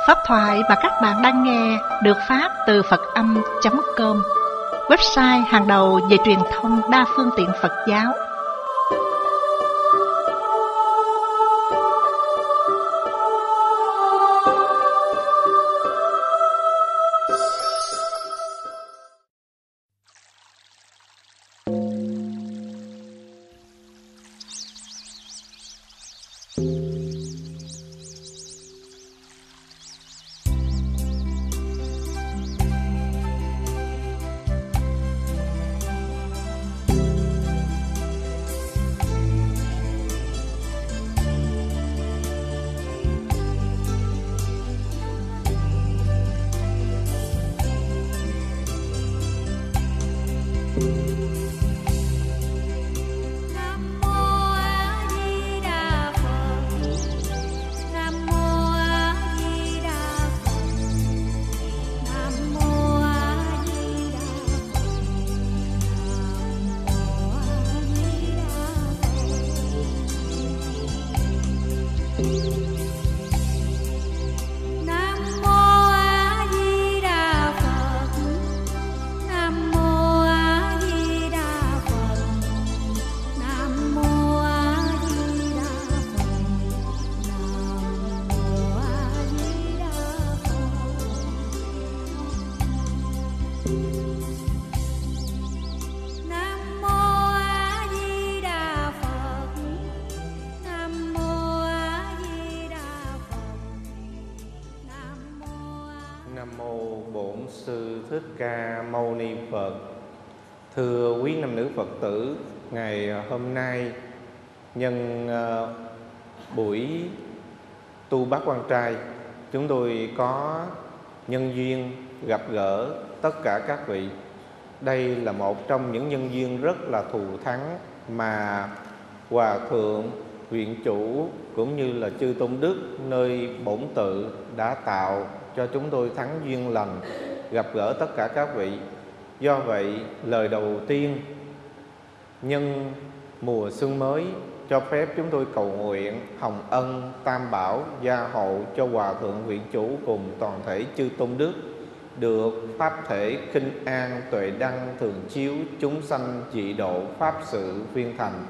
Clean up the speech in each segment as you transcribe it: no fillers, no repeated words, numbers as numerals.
Pháp thoại mà các bạn đang nghe được phát từ Phật-âm.com, website hàng đầu về truyền thông đa phương tiện Phật giáo. Nam mô Bổn Sư Thích Ca Mâu Ni Phật. Thưa quý nam nữ Phật tử, ngày hôm nay nhân buổi tu Bát Quan Trai, chúng tôi có nhân duyên gặp gỡ tất cả các vị. Đây là một trong những nhân duyên rất là thù thắng mà Hòa Thượng Viện Chủ cũng như là Chư Tôn Đức nơi bổn tự đã tạo cho chúng tôi thắng duyên lành gặp gỡ tất cả các vị. Do vậy, lời đầu tiên nhân mùa xuân mới cho phép chúng tôi cầu nguyện hồng ân tam bảo gia hộ cho Hòa Thượng Viện Chủ cùng toàn thể Chư Tôn Đức được pháp thể kinh an tuệ đăng thường chiếu chúng sanh dị độ pháp sự viên thành.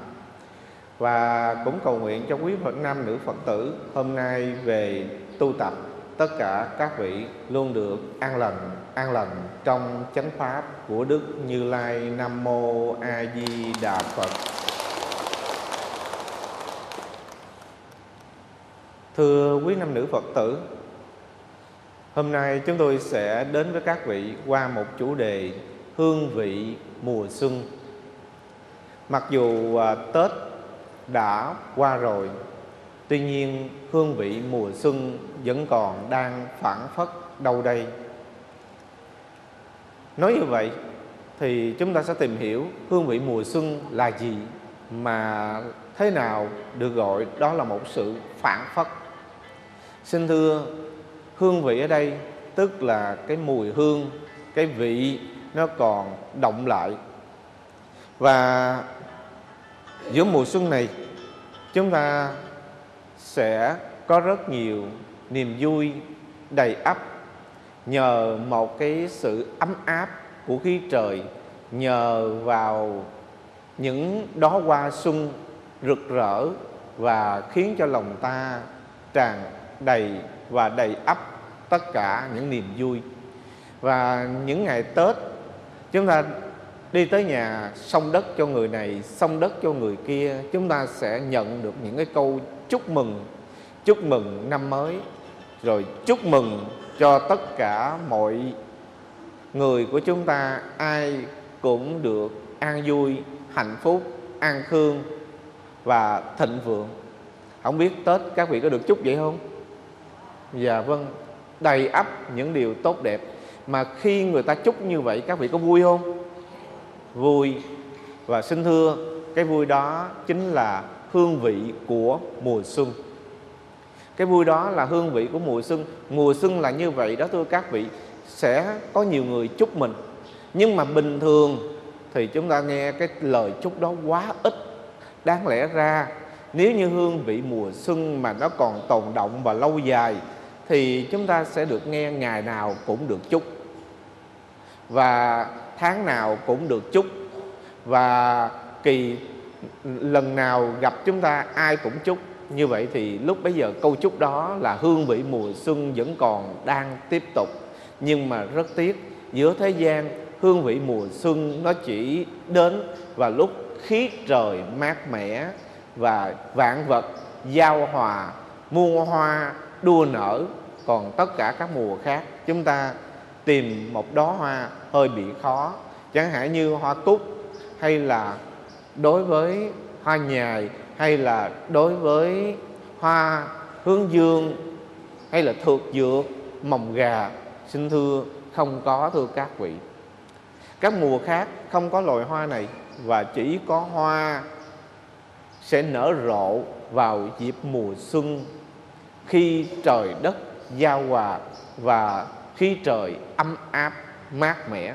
Và cũng cầu nguyện cho quý Phật nam nữ Phật tử hôm nay về tu tập, tất cả các vị luôn được an lành trong chánh pháp của Đức Như Lai. Nam mô A Di Đà Phật. Thưa quý nam nữ Phật tử, hôm nay chúng tôi sẽ đến với các vị qua một chủ đề hương vị mùa xuân. Mặc dù Tết đã qua rồi, tuy nhiên hương vị mùa xuân vẫn còn đang phảng phất đâu đây. Nói như vậy thì chúng ta sẽ tìm hiểu hương vị mùa xuân là gì, mà thế nào được gọi đó là một sự phảng phất. Xin thưa, hương vị ở đây tức là cái mùi hương, cái vị nó còn đọng lại. Và giữa mùa xuân này chúng ta sẽ có rất nhiều niềm vui đầy ắp nhờ một cái sự ấm áp của khí trời, nhờ vào những đóa hoa xuân rực rỡ và khiến cho lòng ta tràn đầy và đầy ắp tất cả những niềm vui. Và những ngày Tết chúng ta đi tới nhà xông đất cho người này, xông đất cho người kia, chúng ta sẽ nhận được những cái câu chúc mừng năm mới, rồi chúc mừng cho tất cả mọi người của chúng ta, ai cũng được an vui, hạnh phúc, an khương và thịnh vượng. Không biết Tết các vị có được chúc vậy không? Dạ vâng, đầy ắp những điều tốt đẹp. Mà khi người ta chúc như vậy, các vị có vui không? Vui. Và xin thưa, cái vui đó chính là hương vị của mùa xuân. Cái vui đó là hương vị của mùa xuân. Mùa xuân là như vậy đó thưa các vị. Sẽ có nhiều người chúc mình, nhưng mà bình thường thì chúng ta nghe cái lời chúc đó quá ít. Đáng lẽ ra nếu như hương vị mùa xuân mà nó còn tồn động và lâu dài thì chúng ta sẽ được nghe ngày nào cũng được chúc, và tháng nào cũng được chúc, và lần nào gặp chúng ta ai cũng chúc. Như vậy thì lúc bấy giờ câu chúc đó là hương vị mùa xuân vẫn còn đang tiếp tục. Nhưng mà rất tiếc, giữa thế gian hương vị mùa xuân nó chỉ đến vào lúc khí trời mát mẻ và vạn vật giao hòa, muôn hoa đua nở. Còn tất cả các mùa khác chúng ta tìm một đóa hoa hơi bị khó. Chẳng hạn như hoa cúc, hay là đối với hoa nhài, hay là đối với hoa hướng dương, hay là thược dược, mồng gà, xin thưa không có, thưa các vị. Các mùa khác không có loài hoa này, và chỉ có hoa sẽ nở rộ vào dịp mùa xuân, khi trời đất giao hòa và khi trời ấm áp mát mẻ.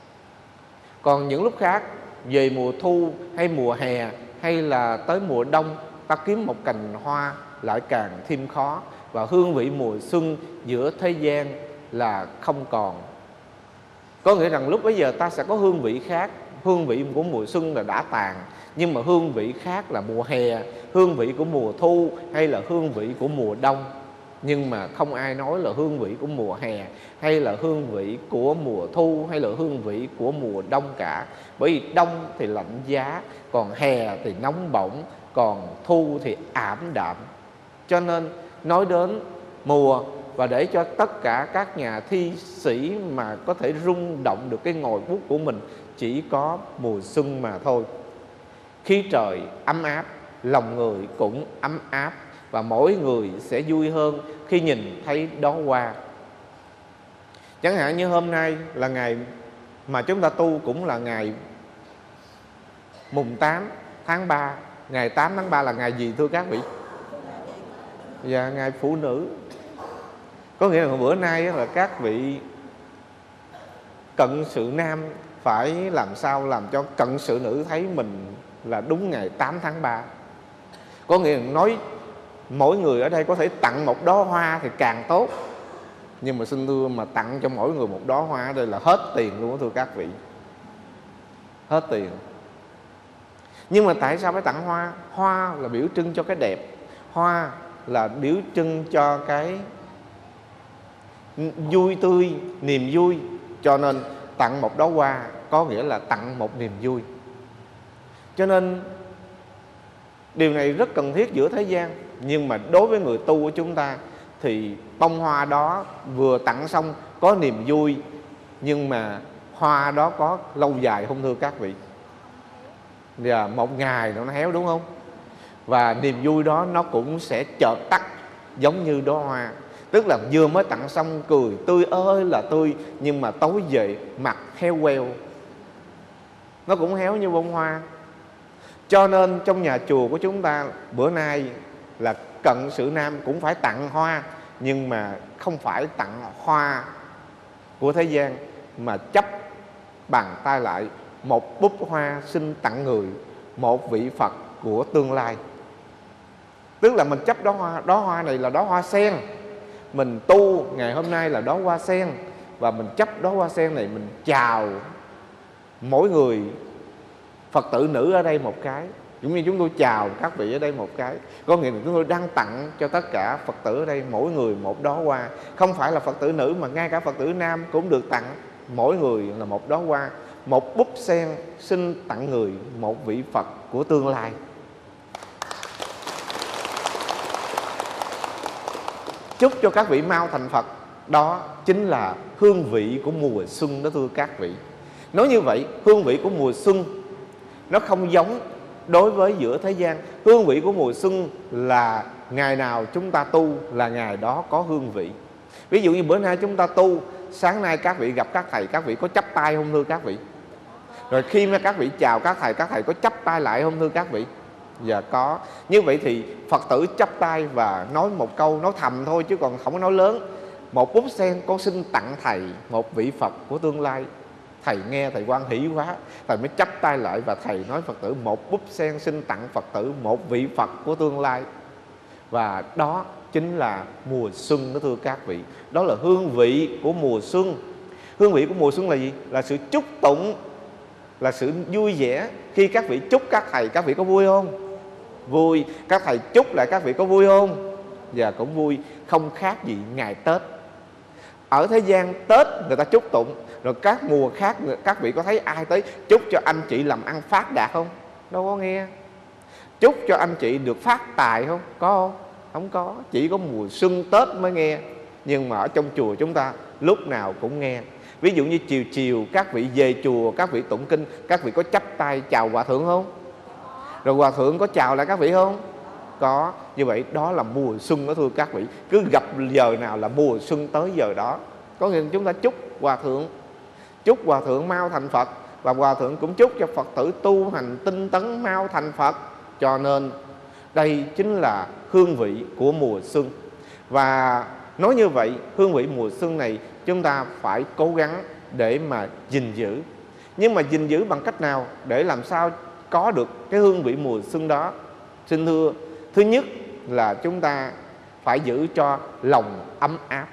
Còn những lúc khác, về mùa thu hay mùa hè hay là tới mùa đông, ta kiếm một cành hoa lại càng thêm khó, và hương vị mùa xuân giữa thế gian là không còn. Có nghĩa rằng lúc bấy giờ ta sẽ có hương vị khác. Hương vị của mùa xuân là đã tàn, nhưng mà hương vị khác là mùa hè, hương vị của mùa thu, hay là hương vị của mùa đông. Nhưng mà không ai nói là hương vị của mùa hè, hay là hương vị của mùa thu, hay là hương vị của mùa đông cả. Bởi vì đông thì lạnh giá, còn hè thì nóng bỏng, còn thu thì ảm đạm. Cho nên nói đến mùa, và để cho tất cả các nhà thi sĩ mà có thể rung động được cái ngòi bút của mình, chỉ có mùa xuân mà thôi. Khí trời ấm áp, lòng người cũng ấm áp, và mỗi người sẽ vui hơn khi nhìn thấy đó hoa. Chẳng hạn như hôm nay là ngày mà chúng ta tu, cũng là ngày mùng 8 tháng 3. Ngày 8 tháng 3 là ngày gì thưa các vị? Dạ, ngày phụ nữ. Có nghĩa là bữa nay là các vị cận sự nam phải làm sao làm cho cận sự nữ thấy mình là đúng ngày 8 tháng 3. Có nghĩa là nói mỗi người ở đây có thể tặng một đóa hoa thì càng tốt. Nhưng mà xin thưa, mà tặng cho mỗi người một đóa hoa ở đây là hết tiền luôn, thưa các vị. Hết tiền. Nhưng mà tại sao phải tặng hoa? Hoa là biểu trưng cho cái đẹp, hoa là biểu trưng cho cái vui tươi, niềm vui. Cho nên tặng một đóa hoa có nghĩa là tặng một niềm vui. Cho nên điều này rất cần thiết giữa thế gian. Nhưng mà đối với người tu của chúng ta thì bông hoa đó vừa tặng xong có niềm vui, nhưng mà hoa đó có lâu dài không thưa các vị? Và một ngày nó héo, đúng không? Và niềm vui đó nó cũng sẽ chợt tắt, giống như đóa hoa. Tức là vừa mới tặng xong cười tươi ơi là tươi, nhưng mà tối về mặt heo queo, nó cũng héo như bông hoa. Cho nên trong nhà chùa của chúng ta bữa nay là cận sự nam cũng phải tặng hoa, nhưng mà không phải tặng hoa của thế gian, mà chấp bàn tay lại một búp hoa xin tặng người, một vị Phật của tương lai. Tức là mình chấp đóa hoa này là đóa hoa sen. Mình tu ngày hôm nay là đóa hoa sen, và mình chấp đóa hoa sen này, mình chào mỗi người Phật tử nữ ở đây một cái, cũng như chúng tôi chào các vị ở đây một cái. Có nghĩa là chúng tôi đang tặng cho tất cả Phật tử ở đây mỗi người một đóa hoa. Không phải là Phật tử nữ, mà ngay cả Phật tử nam cũng được tặng mỗi người là một đóa hoa, một búp sen xin tặng người, một vị Phật của tương lai. Chúc cho các vị mau thành Phật. Đó chính là hương vị của mùa xuân đó, thưa các vị. Nói như vậy, hương vị của mùa xuân nó không giống đối với giữa thế gian. Hương vị của mùa xuân là ngày nào chúng ta tu là ngày đó có hương vị. Ví dụ như bữa nay chúng ta tu, sáng nay các vị gặp các thầy, các vị có chắp tay không thưa các vị? Rồi khi mà các vị chào các thầy có chắp tay lại không thưa các vị? Dạ có. Như vậy thì Phật tử chắp tay và nói một câu, nói thầm thôi chứ còn không có nói lớn. Một búp sen con xin tặng thầy, một vị Phật của tương lai. Thầy nghe thầy hoan hỷ quá, thầy mới chắp tay lại và thầy nói Phật tử, một búp sen xin tặng Phật tử, một vị Phật của tương lai. Và đó chính là mùa xuân đó thưa các vị. Đó là hương vị của mùa xuân. Hương vị của mùa xuân là gì? Là sự chúc tụng, là sự vui vẻ. Khi các vị chúc các thầy, các vị có vui không? Vui. Các thầy chúc lại các vị có vui không? Và cũng vui, không khác gì ngày Tết. Ở thế gian Tết người ta chúc tụng, rồi các mùa khác các vị có thấy ai tới chúc cho anh chị làm ăn phát đạt không? Đâu có nghe. Chúc cho anh chị được phát tài không? Có không? Không có. Chỉ có mùa xuân Tết mới nghe. Nhưng mà ở trong chùa chúng ta lúc nào cũng nghe. Ví dụ như chiều chiều các vị về chùa, các vị tụng kinh, các vị có chắp tay chào hòa thượng không? Rồi hòa thượng có chào lại các vị không? Có. Như vậy đó là mùa xuân đó thưa các vị. Cứ gặp giờ nào là mùa xuân tới giờ đó. Có nghĩa là chúng ta chúc hòa thượng, chúc hòa thượng mau thành Phật. Và hòa thượng cũng chúc cho Phật tử tu hành tinh tấn mau thành Phật. Cho nên đây chính là hương vị của mùa xuân. Và nói như vậy, hương vị mùa xuân này chúng ta phải cố gắng để mà gìn giữ. Nhưng mà gìn giữ bằng cách nào để làm sao có được cái hương vị mùa xuân đó? Xin thưa, thứ nhất là chúng ta phải giữ cho lòng ấm áp.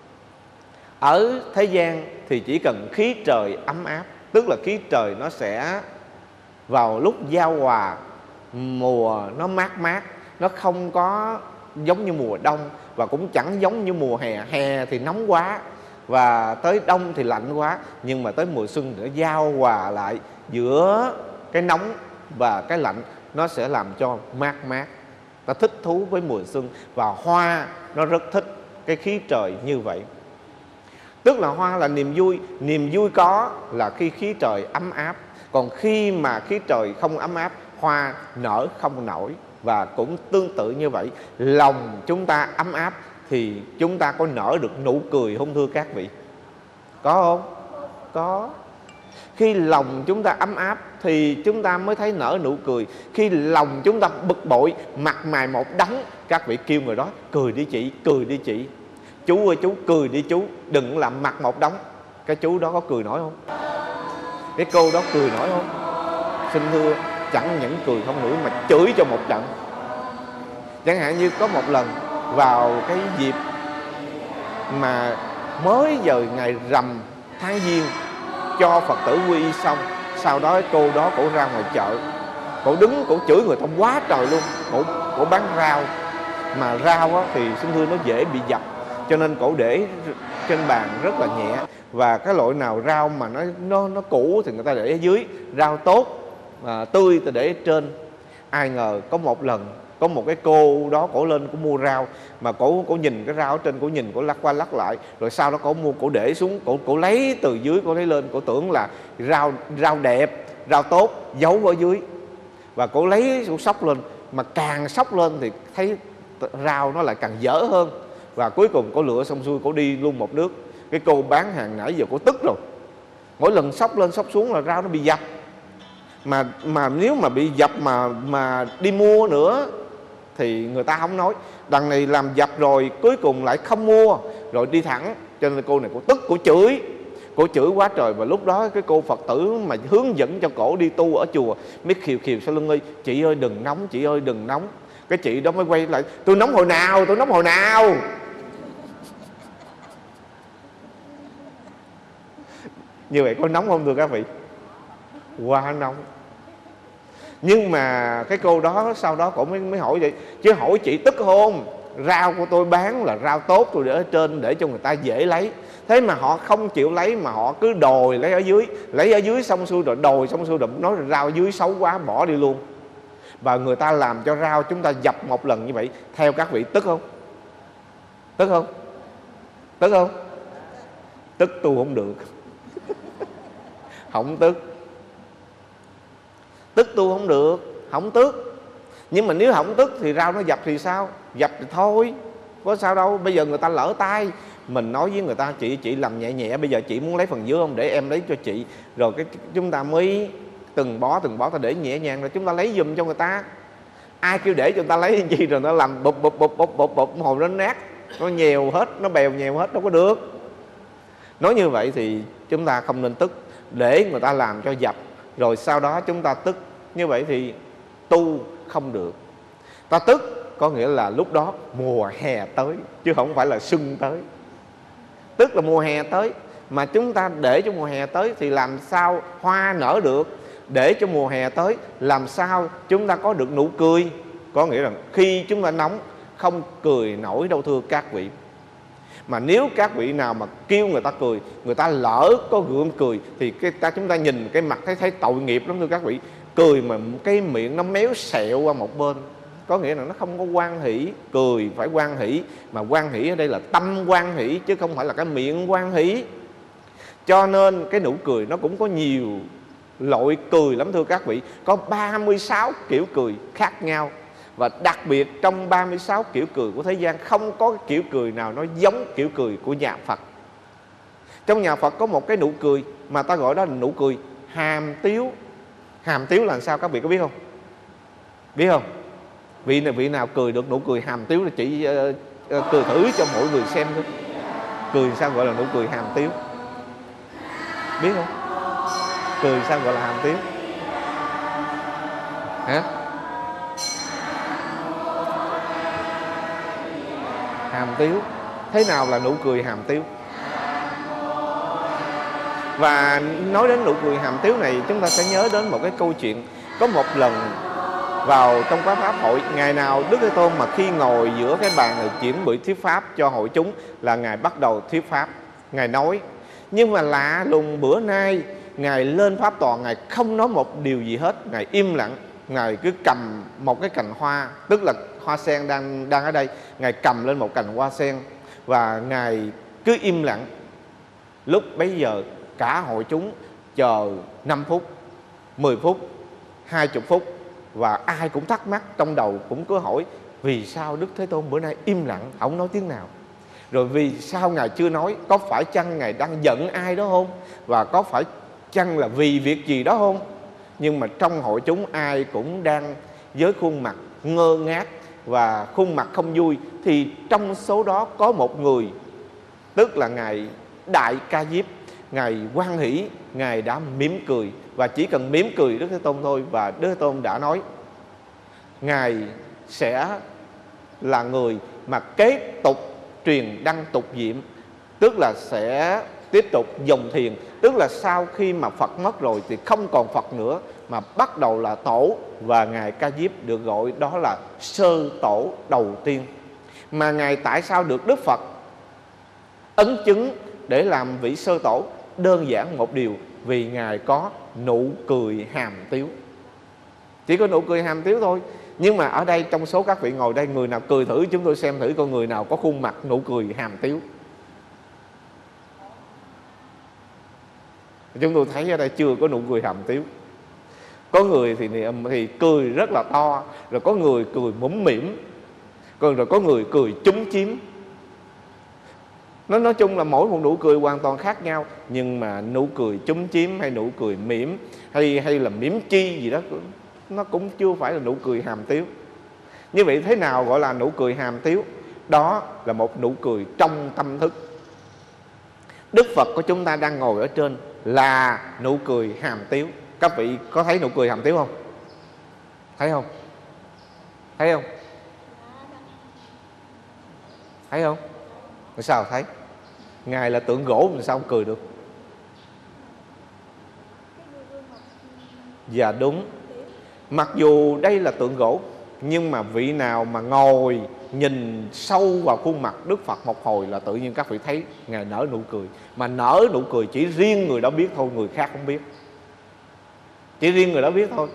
Ở thế gian thì chỉ cần khí trời ấm áp, tức là khí trời nó sẽ vào lúc giao hòa, mùa nó mát mát, nó không có giống như mùa đông và cũng chẳng giống như mùa hè. Hè thì nóng quá và tới đông thì lạnh quá. Nhưng mà tới mùa xuân nó giao hòa lại giữa cái nóng và cái lạnh, nó sẽ làm cho mát mát. Ta thích thú với mùa xuân. Và hoa nó rất thích cái khí trời như vậy. Tức là hoa là niềm vui. Niềm vui có là khi khí trời ấm áp. Còn khi mà khí trời không ấm áp, hoa nở không nổi. Và cũng tương tự như vậy, lòng chúng ta ấm áp thì chúng ta có nở được nụ cười không thưa các vị? Có không? Có. Khi lòng chúng ta ấm áp thì chúng ta mới thấy nở nụ cười. Khi lòng chúng ta bực bội, mặt mày một đắng, các vị kêu người đó cười đi chị, cười đi chị. Chú ơi chú, cười đi chú, đừng làm mặt một đống. Cái chú đó có cười nổi không? Cái cô đó cười nổi không? Xin thưa, chẳng những cười không nổi mà chửi cho một trận. Chẳng hạn như có một lần vào cái dịp mà mới giờ ngày rằm tháng Giêng cho Phật tử quy y xong, sau đó cô đó cổ ra ngoài chợ, cổ đứng cổ chửi người ta quá trời luôn. Cổ bán rau, mà rau á, thì xin thưa nó dễ bị dập, cho nên cổ để trên bàn rất là nhẹ. Và cái loại nào rau mà nó cũ thì người ta để ở dưới, rau tốt tươi thì để ở trên. Ai ngờ có một lần có một cái cô đó cổ lên cổ mua rau, mà cổ nhìn cái rau ở trên, cổ nhìn cổ lắc qua lắc lại, rồi sau đó cổ mua, cổ để xuống, cổ lấy từ dưới, cổ lấy lên, cổ tưởng là rau đẹp, rau tốt giấu ở dưới, và cổ lấy, cổ xóc lên, mà càng xóc lên thì thấy rau nó lại càng dở hơn. Và cuối cùng cổ lựa xong xuôi, cổ đi luôn một nước. Cái cô bán hàng nãy giờ cổ tức rồi, mỗi lần xóc lên xóc xuống là rau nó bị dập. Mà nếu mà bị dập mà đi mua nữa thì người ta không nói. Đằng này làm dập rồi cuối cùng lại không mua, rồi đi thẳng. Cho nên cô này cổ tức, cổ chửi quá trời. Và lúc đó cái cô Phật tử mà hướng dẫn cho cổ đi tu ở chùa mới khiều sau lưng ơi, chị ơi đừng nóng, chị ơi đừng nóng. Cái chị đó mới quay lại, tôi nóng hồi nào. Như vậy có nóng không thưa các vị? Quá nóng. Nhưng mà cái cô đó sau đó cổ mới hỏi vậy, chứ hỏi chị tức không? Rau của tôi bán là rau tốt, tôi để ở trên để cho người ta dễ lấy. Thế mà họ không chịu lấy, mà họ cứ đòi lấy ở dưới xong xuôi rồi đòi xong xuôi rồi nói là rau dưới xấu quá bỏ đi luôn. Và người ta làm cho rau chúng ta dập một lần như vậy, theo các vị tức không? Tức không? Tức không? Tức tu không được. Không tức. Tức tu không được, không tức. Nhưng mà nếu không tức thì rau nó dập thì sao? Dập thì thôi, có sao đâu. Bây giờ người ta lỡ tay, mình nói với người ta chị làm nhẹ nhẹ, bây giờ chị muốn lấy phần dưới không, để em lấy cho chị. Rồi chúng ta mới từng bó ta để nhẹ nhàng, rồi chúng ta lấy giùm cho người ta. Ai kêu để cho người ta lấy làm chi, rồi nó làm bụp hồi nó nát, nó nhèo hết, nó bèo nhèo hết, đâu có được. Nói như vậy thì chúng ta không nên tức, để người ta làm cho dập rồi sau đó chúng ta tức. Như vậy thì tu không được. Ta tức có nghĩa là lúc đó mùa hè tới, chứ không phải là xuân tới. Tức là mùa hè tới, mà chúng ta để cho mùa hè tới thì làm sao hoa nở được. Để cho mùa hè tới làm sao chúng ta có được nụ cười. Có nghĩa là khi chúng ta nóng không cười nổi đâu thưa các vị. Mà nếu các vị nào mà kêu người ta cười, người ta lỡ có gượng cười thì chúng ta nhìn cái mặt thấy tội nghiệp lắm thưa các vị. Cười mà cái miệng nó méo xẹo qua một bên, có nghĩa là nó không có hoan hỷ. Cười phải hoan hỷ, mà hoan hỷ ở đây là tâm hoan hỷ, chứ không phải là cái miệng hoan hỷ. Cho nên cái nụ cười nó cũng có nhiều loại cười lắm thưa các vị. Có 36 kiểu cười khác nhau. Và đặc biệt trong 36 kiểu cười của thế gian, không có cái kiểu cười nào nó giống kiểu cười của nhà Phật. Trong nhà Phật có một cái nụ cười mà ta gọi đó là nụ cười hàm tiếu. Hàm tiếu là sao các vị có biết không? Biết không? Vị nào cười được nụ cười hàm tiếu là chỉ cười thử cho mỗi người xem thôi. Cười sao gọi là nụ cười hàm tiếu? Biết không? Cười sao gọi là hàm tiếu? Hả? Hàm tiếu. Thế nào là nụ cười hàm tiếu? Và nói đến nụ cười hàm tiếu này, chúng ta sẽ nhớ đến một cái câu chuyện. Có một lần vào trong cái pháp hội, ngày nào Đức Thế Tôn mà khi ngồi giữa cái bàn này chuẩn bị thuyết pháp cho hội chúng là Ngài bắt đầu thuyết pháp, Ngài nói. Nhưng mà lạ lùng bữa nay Ngài lên pháp tòa, Ngài không nói một điều gì hết. Ngài im lặng, Ngài cứ cầm một cái cành hoa, tức là hoa sen đang ở đây. Ngài cầm lên một cành hoa sen và Ngài cứ im lặng. Lúc bấy giờ cả hội chúng chờ 5 phút, 10 phút, 20 phút. Và ai cũng thắc mắc, trong đầu cũng cứ hỏi vì sao Đức Thế Tôn bữa nay im lặng, không nói tiếng nào. Rồi vì sao Ngài chưa nói? Có phải chăng Ngài đang giận ai đó không? Và có phải chăng là vì việc gì đó không? Nhưng mà trong hội chúng ai cũng đang với khuôn mặt ngơ ngác và khuôn mặt không vui. Thì trong số đó có một người, tức là Ngài Đại Ca Diếp, Ngài hoan hỷ, Ngài đã mỉm cười. Và chỉ cần mỉm cười Đức Thế Tôn thôi, và Đức Thế Tôn đã nói Ngài sẽ là người mà kế tục truyền đăng tục diệm, tức là sẽ tiếp tục dòng thiền. Tức là sau khi mà Phật mất rồi thì không còn Phật nữa, mà bắt đầu là tổ. Và Ngài Ca Diếp được gọi đó là sơ tổ đầu tiên. Mà Ngài tại sao được Đức Phật ấn chứng để làm vị sơ tổ? Đơn giản một điều, vì Ngài có nụ cười hàm tiếu. Chỉ có nụ cười hàm tiếu thôi. Nhưng mà ở đây trong số các vị ngồi đây, người nào cười thử, chúng tôi xem thử coi người nào có khuôn mặt nụ cười hàm tiếu. Chúng tôi thấy ở đây chưa có nụ cười hàm tiếu. Có người thì cười rất là to, rồi có người cười mũm mỉm, rồi có người cười chúm chím. Nói chung là mỗi một nụ cười hoàn toàn khác nhau. Nhưng mà nụ cười chúm chím hay nụ cười mỉm hay là mỉm chi gì đó, nó cũng chưa phải là nụ cười hàm tiếu. Như vậy thế nào gọi là nụ cười hàm tiếu? Đó là một nụ cười trong tâm thức. Đức Phật của chúng ta đang ngồi ở trên là nụ cười hàm tiếu. Các vị có thấy nụ cười hàm tiếu không? Thấy không? Thấy không? Thấy không? Sao thấy? Ngài là tượng gỗ mà sao không cười được? Dạ đúng. Mặc dù đây là tượng gỗ, nhưng mà vị nào mà ngồi nhìn sâu vào khuôn mặt Đức Phật một hồi là tự nhiên các vị thấy Ngài nở nụ cười. Mà nở nụ cười chỉ riêng người đó biết thôi, người khác không biết. Chỉ riêng người đó biết thôi.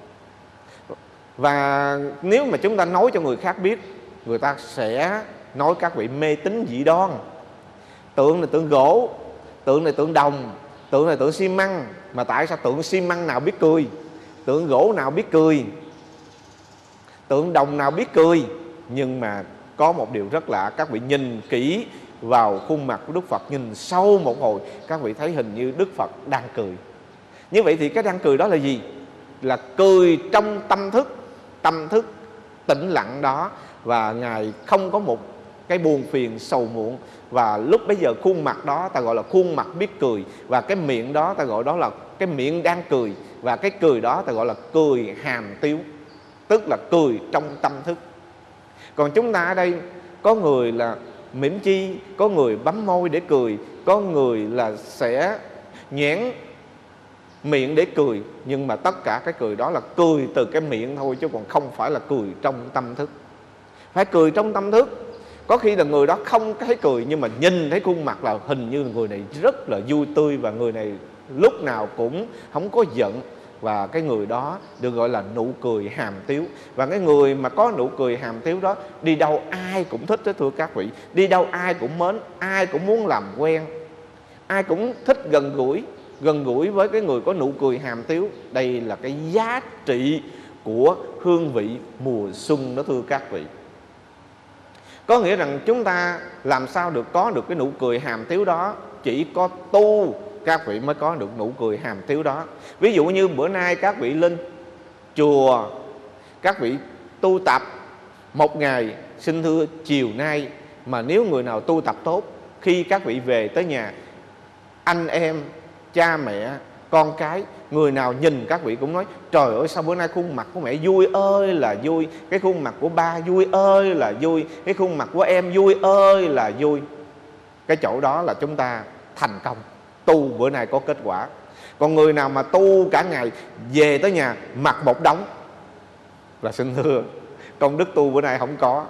Và nếu mà chúng ta nói cho người khác biết, người ta sẽ nói các vị mê tín dị đoan. Tượng này tượng gỗ, tượng này tượng đồng, tượng này tượng xi măng. Mà tại sao tượng xi măng nào biết cười, tượng gỗ nào biết cười, tượng đồng nào biết cười? Nhưng mà có một điều rất lạ, các vị nhìn kỹ vào khuôn mặt của Đức Phật, nhìn sâu một hồi, các vị thấy hình như Đức Phật đang cười. Như vậy thì cái đang cười đó là gì? Là cười trong tâm thức tĩnh lặng đó. Và Ngài không có một cái buồn phiền sầu muộn. Và lúc bấy giờ khuôn mặt đó ta gọi là khuôn mặt biết cười. Và cái miệng đó ta gọi đó là cái miệng đang cười. Và cái cười đó ta gọi là cười hàm tiếu, tức là cười trong tâm thức. Còn chúng ta ở đây có người là mỉm chi, có người bấm môi để cười, có người là sẽ nhoẻn miệng để cười. Nhưng mà tất cả cái cười đó là cười từ cái miệng thôi, chứ còn không phải là cười trong tâm thức. Phải cười trong tâm thức. Có khi là người đó không thấy cười, nhưng mà nhìn thấy khuôn mặt là hình như người này rất là vui tươi, và người này lúc nào cũng không có giận. Và cái người đó được gọi là nụ cười hàm tiếu. Và cái người mà có nụ cười hàm tiếu đó, đi đâu ai cũng thích đó thưa các vị. Đi đâu ai cũng mến, ai cũng muốn làm quen, ai cũng thích gần gũi với cái người có nụ cười hàm tiếu. Đây là cái giá trị của hương vị mùa xuân đó thưa các vị. Có nghĩa rằng chúng ta làm sao được có được cái nụ cười hàm tiếu đó, chỉ có tu các vị mới có được nụ cười hàm tiếu đó. Ví dụ như bữa nay các vị lên chùa, các vị tu tập một ngày, xin thưa chiều nay mà nếu người nào tu tập tốt, khi các vị về tới nhà, anh em, cha mẹ, con cái, người nào nhìn các vị cũng nói: trời ơi sao bữa nay khuôn mặt của mẹ vui ơi là vui, cái khuôn mặt của ba vui ơi là vui, cái khuôn mặt của em vui ơi là vui. Cái chỗ đó là chúng ta thành công, tu bữa nay có kết quả. Còn người nào mà tu cả ngày, về tới nhà mặt một đống, là xin thưa công đức tu bữa nay không có.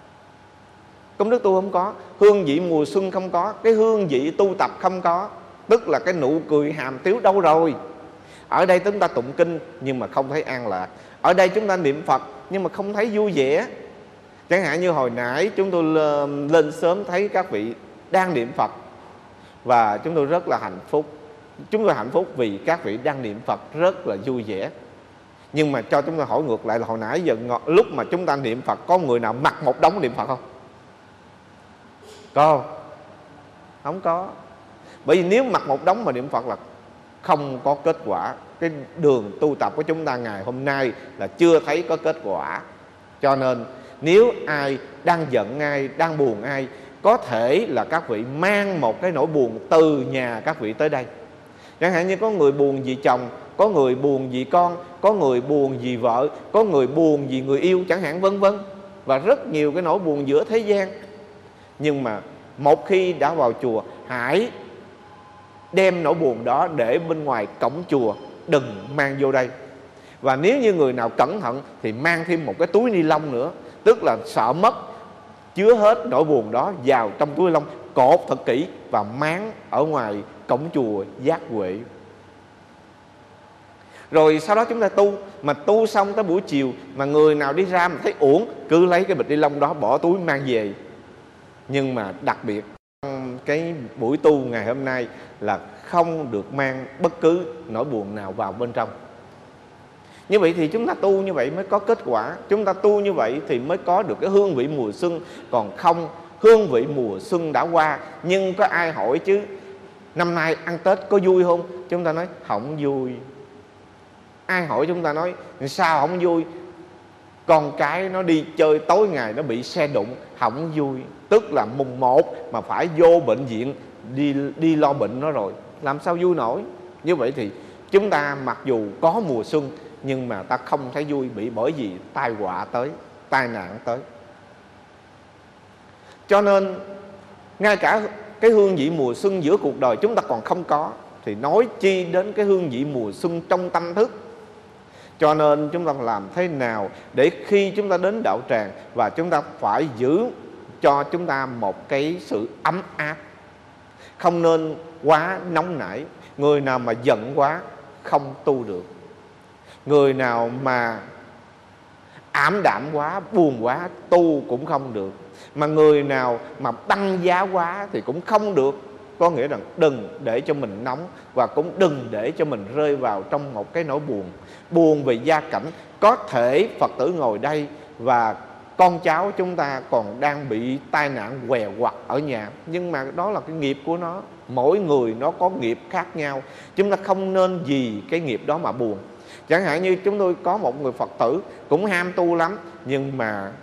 Công đức tu không có, hương vị mùa xuân không có, cái hương vị tu tập không có. Tức là cái nụ cười hàm tiếu đâu rồi? Ở đây chúng ta tụng kinh nhưng mà không thấy an lạc. Ở đây chúng ta niệm Phật nhưng mà không thấy vui vẻ. Chẳng hạn như hồi nãy chúng tôi lên sớm thấy các vị đang niệm Phật, và chúng tôi rất là hạnh phúc. Chúng tôi hạnh phúc vì các vị đang niệm Phật rất là vui vẻ. Nhưng mà cho chúng tôi hỏi ngược lại là hồi nãy giờ lúc mà chúng ta niệm Phật, có người nào mặc một đống niệm Phật không? Có không? Không có. Bởi vì nếu mặc một đống mà niệm Phật là không có kết quả. Cái đường tu tập của chúng ta ngày hôm nay là chưa thấy có kết quả. Cho nên nếu ai đang giận ai, đang buồn ai, có thể là các vị mang một cái nỗi buồn từ nhà các vị tới đây. Chẳng hạn như có người buồn vì chồng, có người buồn vì con, có người buồn vì vợ, có người buồn vì người yêu, chẳng hạn vân vân. Và rất nhiều cái nỗi buồn giữa thế gian. Nhưng mà một khi đã vào chùa, hãy đem nỗi buồn đó để bên ngoài cổng chùa, đừng mang vô đây. Và nếu như người nào cẩn thận thì mang thêm một cái túi ni lông nữa, tức là sợ mất, chứa hết nỗi buồn đó vào trong túi ni lông, cột thật kỹ và máng ở ngoài cổng chùa Giác Huệ. Rồi sau đó chúng ta tu, mà tu xong tới buổi chiều mà người nào đi ra mà thấy uổng, cứ lấy cái bịch ni lông đó bỏ túi mang về. Nhưng mà đặc biệt cái buổi tu ngày hôm nay là không được mang bất cứ nỗi buồn nào vào bên trong. Như vậy thì chúng ta tu như vậy mới có kết quả. Chúng ta tu như vậy thì mới có được cái hương vị mùa xuân. Còn không, hương vị mùa xuân đã qua. Nhưng có ai hỏi chứ năm nay ăn Tết có vui không? Chúng ta nói không vui. Ai hỏi chúng ta nói sao không vui? Con cái nó đi chơi tối ngày nó bị xe đụng, không vui. Tức là mùng 1 mà phải vô bệnh viện đi lo bệnh nó rồi, làm sao vui nổi. Như vậy thì chúng ta mặc dù có mùa xuân nhưng mà ta không thấy vui, bởi vì tai họa tới, tai nạn tới. Cho nên ngay cả cái hương vị mùa xuân giữa cuộc đời chúng ta còn không có, thì nói chi đến cái hương vị mùa xuân trong tâm thức. Cho nên chúng ta làm thế nào để khi chúng ta đến đạo tràng, và chúng ta phải giữ cho chúng ta một cái sự ấm áp, không nên quá nóng nảy. Người nào mà giận quá không tu được, người nào mà ảm đạm quá, buồn quá, tu cũng không được. Mà người nào mà băng giá quá thì cũng không được. Có nghĩa rằng đừng để cho mình nóng, và cũng đừng để cho mình rơi vào trong một cái nỗi buồn. Buồn về gia cảnh. Có thể Phật tử ngồi đây và con cháu chúng ta còn đang bị tai nạn què quặt ở nhà, nhưng mà đó là cái nghiệp của nó. Mỗi người nó có nghiệp khác nhau, chúng ta không nên vì cái nghiệp đó mà buồn. Chẳng hạn như chúng tôi có một người Phật tử cũng ham tu lắm, nhưng mà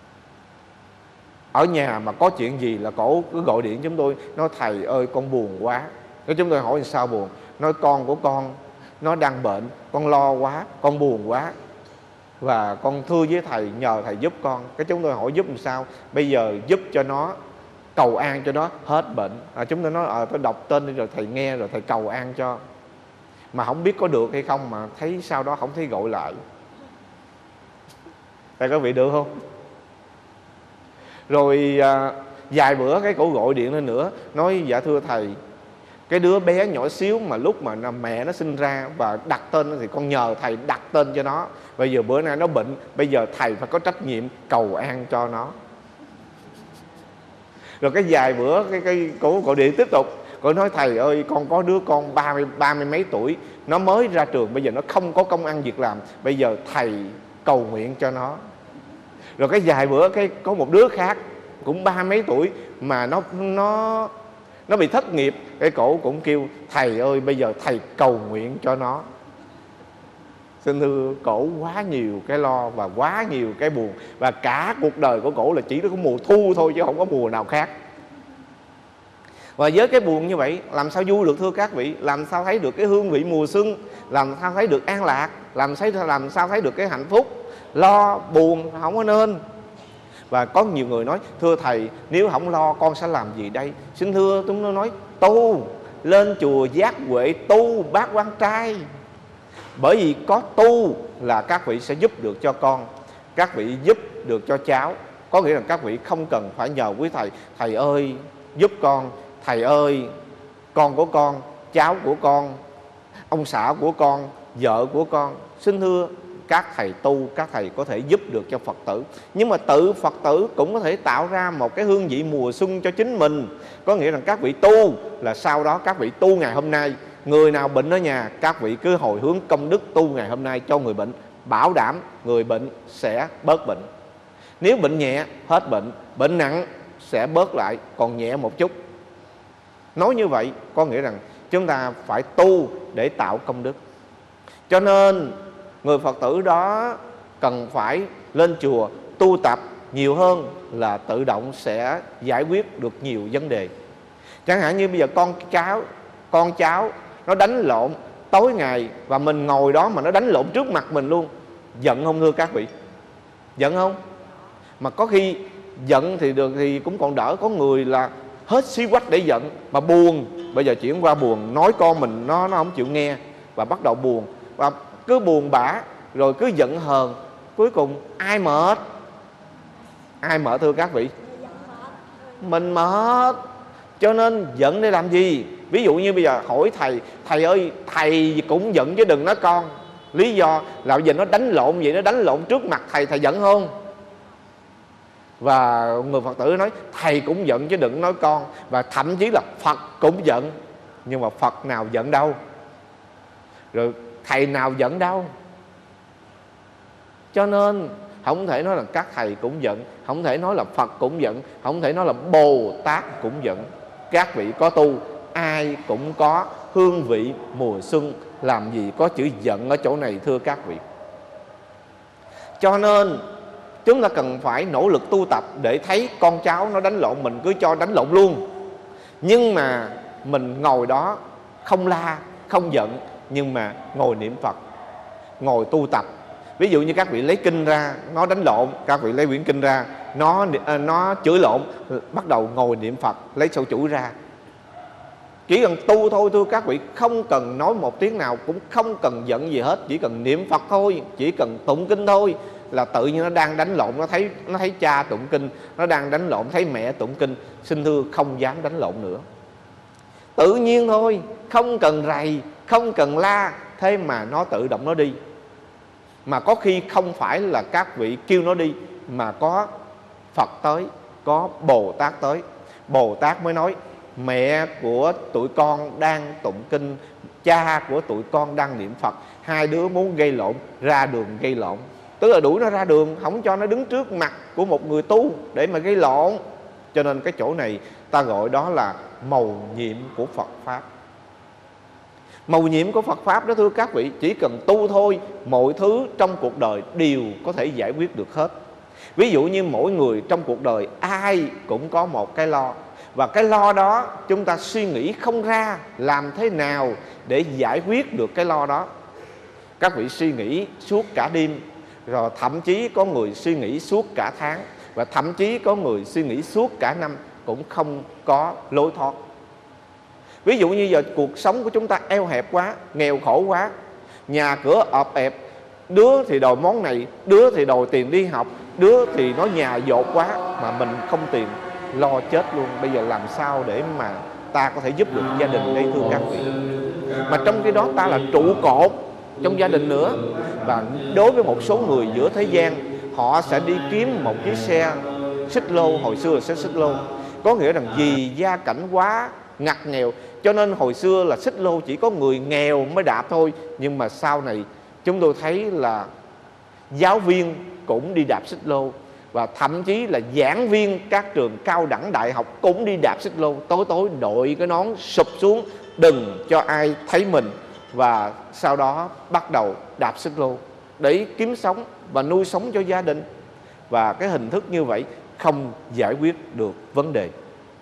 ở nhà mà có chuyện gì là cổ cứ gọi điện chúng tôi, nói thầy ơi con buồn quá. Nếu chúng tôi hỏi sao buồn, nói con của con nó đang bệnh, con lo quá, con buồn quá. và con thưa với thầy, nhờ thầy giúp con. Cái chúng tôi hỏi giúp làm sao? Bây giờ giúp cho nó, cầu an cho nó hết bệnh. Chúng tôi nói tôi đọc tên đi rồi thầy nghe rồi thầy cầu an cho. Mà không biết có được hay không mà thấy sau đó không thấy gọi lại. Thầy có vị được không? Rồi vài bữa cái cổ gọi điện lên nữa, nói dạ thưa thầy, cái đứa bé nhỏ xíu mà lúc mà mẹ nó sinh ra và đặt tên thì con nhờ thầy đặt tên cho nó. Bây giờ bữa nay nó bệnh, bây giờ thầy phải có trách nhiệm cầu an cho nó. Rồi cái vài bữa cái cổ gọi điện tiếp tục, cổ nói thầy ơi, con có đứa con ba mươi mấy tuổi, nó mới ra trường, bây giờ nó không có công ăn việc làm, bây giờ thầy cầu nguyện cho nó. Rồi cái vài bữa cái có một đứa khác cũng 30 mấy tuổi mà nó bị thất nghiệp, cái cổ cũng kêu thầy ơi bây giờ thầy cầu nguyện cho nó. Xin thưa, cổ quá nhiều cái lo và quá nhiều cái buồn, và cả cuộc đời của cổ là chỉ có mùa thu thôi chứ không có mùa nào khác. Và với cái buồn như vậy làm sao vui được thưa các vị? Làm sao thấy được cái hương vị mùa xuân? Làm sao thấy được an lạc? Làm sao thấy được cái hạnh phúc? Lo buồn không có nên. Và có nhiều người nói thưa thầy, nếu không lo con sẽ làm gì đây? Xin thưa, chúng nó nói tu, lên chùa giác huệ tu bác quan trai. Bởi vì có tu là các vị sẽ giúp được cho con, các vị giúp được cho cháu. Có nghĩa là các vị không cần phải nhờ quý thầy, thầy ơi giúp con, thầy ơi con của con, cháu của con, ông xã của con, vợ của con. Xin thưa, các thầy tu, các thầy có thể giúp được cho Phật tử, nhưng mà tự Phật tử cũng có thể tạo ra một cái hương vị mùa xuân cho chính mình. Có nghĩa là các vị tu là sau đó các vị tu ngày hôm nay. Người nào bệnh ở nhà, các vị cứ hồi hướng công đức tu ngày hôm nay cho người bệnh, bảo đảm người bệnh sẽ bớt bệnh. Nếu bệnh nhẹ hết bệnh, bệnh nặng sẽ bớt lại, còn nhẹ một chút. Nói như vậy có nghĩa rằng chúng ta phải tu để tạo công đức. Cho nên người Phật tử đó cần phải lên chùa tu tập nhiều hơn là tự động sẽ giải quyết được nhiều vấn đề. Chẳng hạn như bây giờ con cháu nó đánh lộn tối ngày và mình ngồi đó mà nó đánh lộn trước mặt mình luôn, giận không thưa các vị? Giận không? Mà có khi giận thì được thì cũng còn đỡ, có người là hết xí quách để giận mà buồn. Bây giờ chuyển qua buồn, nói con mình nó không chịu nghe và bắt đầu buồn, và cứ buồn bã rồi cứ giận hờn, cuối cùng ai mệt? Ai mệt thưa các vị? Mình mệt. Cho nên giận để làm gì? Ví dụ như bây giờ hỏi thầy, thầy ơi thầy cũng giận chứ đừng nói con. Lý do là bây giờ nó đánh lộn vậy, nó đánh lộn trước mặt thầy, thầy giận không? Và người Phật tử nói thầy cũng giận chứ đừng nói con. Và thậm chí là Phật cũng giận, nhưng mà Phật nào giận đâu? Rồi thầy nào giận đâu? Cho nên không thể nói là các thầy cũng giận, không thể nói là Phật cũng giận, không thể nói là Bồ Tát cũng giận. Các vị có tu, ai cũng có hương vị mùa xuân, làm gì có chữ giận ở chỗ này thưa các vị. Cho nên chúng ta cần phải nỗ lực tu tập để thấy con cháu nó đánh lộn, mình cứ cho đánh lộn luôn. Nhưng mà mình ngồi đó không la, không giận, nhưng mà ngồi niệm Phật, ngồi tu tập. Ví dụ như các vị lấy kinh ra, nó đánh lộn, các vị lấy quyển kinh ra, nó chửi lộn, bắt đầu ngồi niệm Phật, lấy sâu chuỗi ra. Chỉ cần tu thôi thưa các vị, không cần nói một tiếng nào, cũng không cần giận gì hết, chỉ cần niệm Phật thôi, chỉ cần tụng kinh thôi, là tự nhiên nó đang đánh lộn, nó thấy cha tụng kinh, nó đang đánh lộn thấy mẹ tụng kinh, xin thưa không dám đánh lộn nữa. Tự nhiên thôi, không cần rầy, không cần la, thế mà nó tự động nó đi. Mà có khi không phải là các vị kêu nó đi, mà có Phật tới, có Bồ Tát tới. Bồ Tát mới nói mẹ của tụi con đang tụng kinh, cha của tụi con đang niệm Phật, hai đứa muốn gây lộn, ra đường gây lộn. Tức là đuổi nó ra đường, không cho nó đứng trước mặt của một người tu để mà gây lộn. Cho nên cái chỗ này ta gọi đó là mầu nhiệm của Phật Pháp. Mầu nhiệm của Phật Pháp đó thưa các vị, chỉ cần tu thôi, mọi thứ trong cuộc đời đều có thể giải quyết được hết. Ví dụ như mỗi người trong cuộc đời ai cũng có một cái lo, và cái lo đó chúng ta suy nghĩ không ra làm thế nào để giải quyết được cái lo đó. Các vị suy nghĩ suốt cả đêm, rồi thậm chí có người suy nghĩ suốt cả tháng, và thậm chí có người suy nghĩ suốt cả năm cũng không có lối thoát. Ví dụ như giờ cuộc sống của chúng ta eo hẹp quá, nghèo khổ quá, nhà cửa ọp ẹp, đứa thì đòi món này, đứa thì đòi tiền đi học, đứa thì nói nhà dột quá, mà mình không tiền, lo chết luôn. Bây giờ làm sao để mà ta có thể giúp được gia đình đây thưa các vị? Mà trong khi đó ta là trụ cột trong gia đình nữa. Và đối với một số người giữa thế gian, họ sẽ đi kiếm một chiếc xe xích lô, hồi xưa là xe xích lô, có nghĩa rằng vì gia cảnh quá ngặt nghèo cho nên hồi xưa là xích lô chỉ có người nghèo mới đạp thôi. Nhưng mà sau này chúng tôi thấy là giáo viên cũng đi đạp xích lô, và thậm chí là giảng viên các trường cao đẳng đại học cũng đi đạp xích lô. Tối tối đội cái nón sụp xuống đừng cho ai thấy mình, và sau đó bắt đầu đạp xích lô để kiếm sống và nuôi sống cho gia đình. Và cái hình thức như vậy không giải quyết được vấn đề.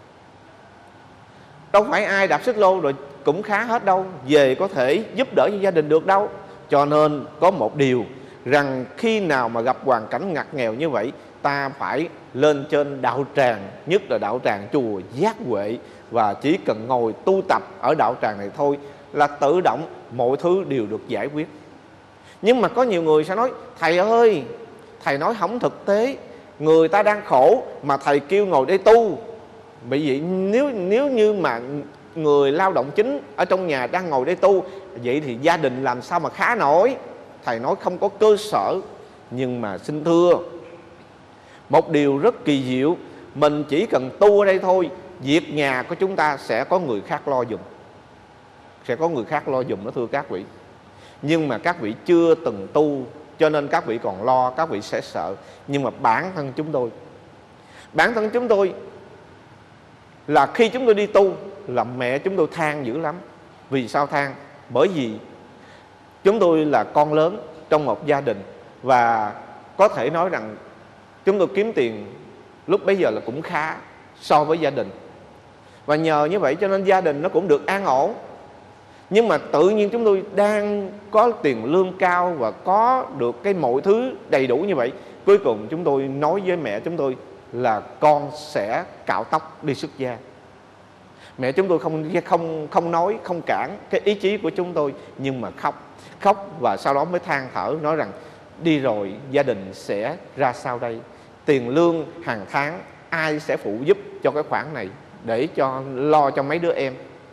Đâu phải ai đạp xích lô rồi cũng khá hết đâu, về có thể giúp đỡ cho gia đình được đâu. Cho nên có một điều rằng khi nào mà gặp hoàn cảnh ngặt nghèo như vậy, ta phải lên trên đạo tràng, nhất là đạo tràng chùa Giác Huệ, và chỉ cần ngồi tu tập ở đạo tràng này thôi là tự động mọi thứ đều được giải quyết. Nhưng mà có nhiều người sẽ nói: thầy ơi, thầy nói không thực tế, người ta đang khổ mà thầy kêu ngồi đây tu. Bởi vậy nếu như mà người lao động chính ở trong nhà đang ngồi đây tu, vậy thì gia đình làm sao mà khá nổi? Thầy nói không có cơ sở. Nhưng mà xin thưa, một điều rất kỳ diệu, mình chỉ cần tu ở đây thôi, việc nhà của chúng ta sẽ có người khác lo giùm. Sẽ có người khác lo giùm đó thưa các vị. Nhưng mà các vị chưa từng tu cho nên các vị còn lo, các vị sẽ sợ. Nhưng mà bản thân chúng tôi là khi chúng tôi đi tu là mẹ chúng tôi than dữ lắm. Vì sao than? Bởi vì chúng tôi là con lớn trong một gia đình, và có thể nói rằng chúng tôi kiếm tiền lúc bấy giờ là cũng khá so với gia đình. Và nhờ như vậy cho nên gia đình nó cũng được an ổn. Nhưng mà tự nhiên chúng tôi đang có tiền lương cao và có được cái mọi thứ đầy đủ như vậy, cuối cùng chúng tôi nói với mẹ chúng tôi là con sẽ cạo tóc đi xuất gia. Mẹ chúng tôi không nói, không cản cái ý chí của chúng tôi, nhưng mà khóc và sau đó mới than thở nói rằng đi rồi gia đình sẽ ra sao đây? Tiền lương hàng tháng ai sẽ phụ giúp cho cái khoản này để cho lo cho mấy đứa em?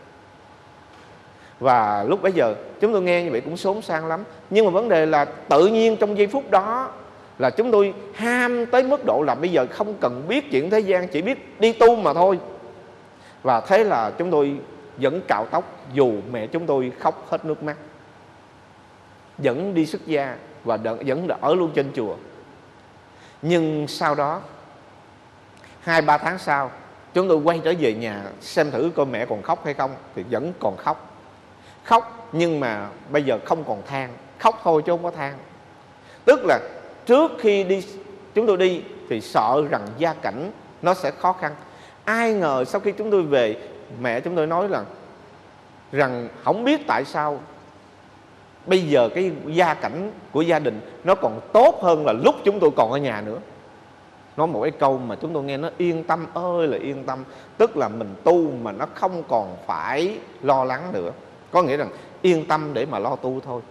Và lúc bấy giờ chúng tôi nghe như vậy cũng xốn sang lắm. Nhưng mà vấn đề là tự nhiên trong giây phút đó là chúng tôi ham tới mức độ là bây giờ không cần biết chuyện thế gian, chỉ biết đi tu mà thôi. Và thế là chúng tôi vẫn cạo tóc dù mẹ chúng tôi khóc hết nước mắt, vẫn đi xuất gia và vẫn ở luôn trên chùa. Nhưng sau đó 2-3 tháng sau, chúng tôi quay trở về nhà xem thử coi mẹ còn khóc hay không. Thì vẫn còn khóc, nhưng mà bây giờ không còn than. Khóc thôi chứ không có than. Tức là trước khi chúng tôi đi thì sợ rằng gia cảnh nó sẽ khó khăn. Ai ngờ sau khi chúng tôi về, mẹ chúng tôi nói là rằng không biết tại sao bây giờ cái gia cảnh của gia đình nó còn tốt hơn là lúc chúng tôi còn ở nhà nữa. Nói một cái câu mà chúng tôi nghe nó yên tâm ơi là yên tâm. Tức là mình tu mà nó không còn phải lo lắng nữa. Có nghĩa rằng yên tâm để mà lo tu thôi.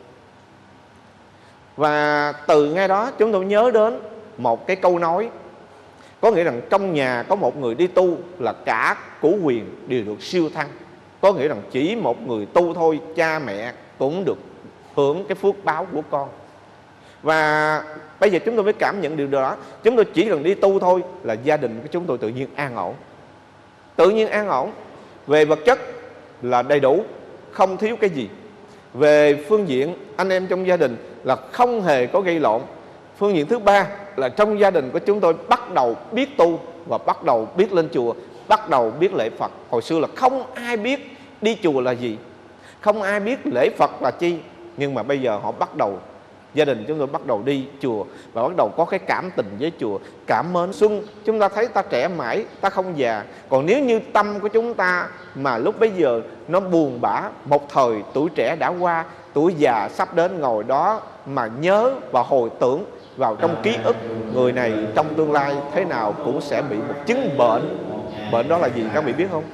Và từ ngay đó chúng tôi nhớ đến một cái câu nói, có nghĩa rằng trong nhà có một người đi tu là cả cửu quyền đều được siêu thăng. Có nghĩa rằng chỉ một người tu thôi, cha mẹ cũng được hưởng cái phước báo của con. Và bây giờ chúng tôi mới cảm nhận điều đó. Chúng tôi chỉ cần đi tu thôi là gia đình của chúng tôi tự nhiên an ổn. Tự nhiên an ổn. Về vật chất là đầy đủ, không thiếu cái gì. Về phương diện anh em trong gia đình là không hề có gây lộn. Phương diện thứ ba là trong gia đình của chúng tôi bắt đầu biết tu và bắt đầu biết lên chùa, bắt đầu biết lễ Phật. Hồi xưa là không ai biết đi chùa là gì, không ai biết lễ Phật là chi. Nhưng mà bây giờ họ bắt đầu, gia đình chúng tôi bắt đầu đi chùa và bắt đầu có cái cảm tình với chùa, cảm mến. Xuân chúng ta thấy ta trẻ mãi, ta không già. Còn nếu như tâm của chúng ta mà lúc bấy giờ nó buồn bã, một thời tuổi trẻ đã qua, tuổi già sắp đến, ngồi đó mà nhớ và hồi tưởng vào trong ký ức, người này trong tương lai thế nào cũng sẽ bị một chứng bệnh. Bệnh đó là gì các vị biết không?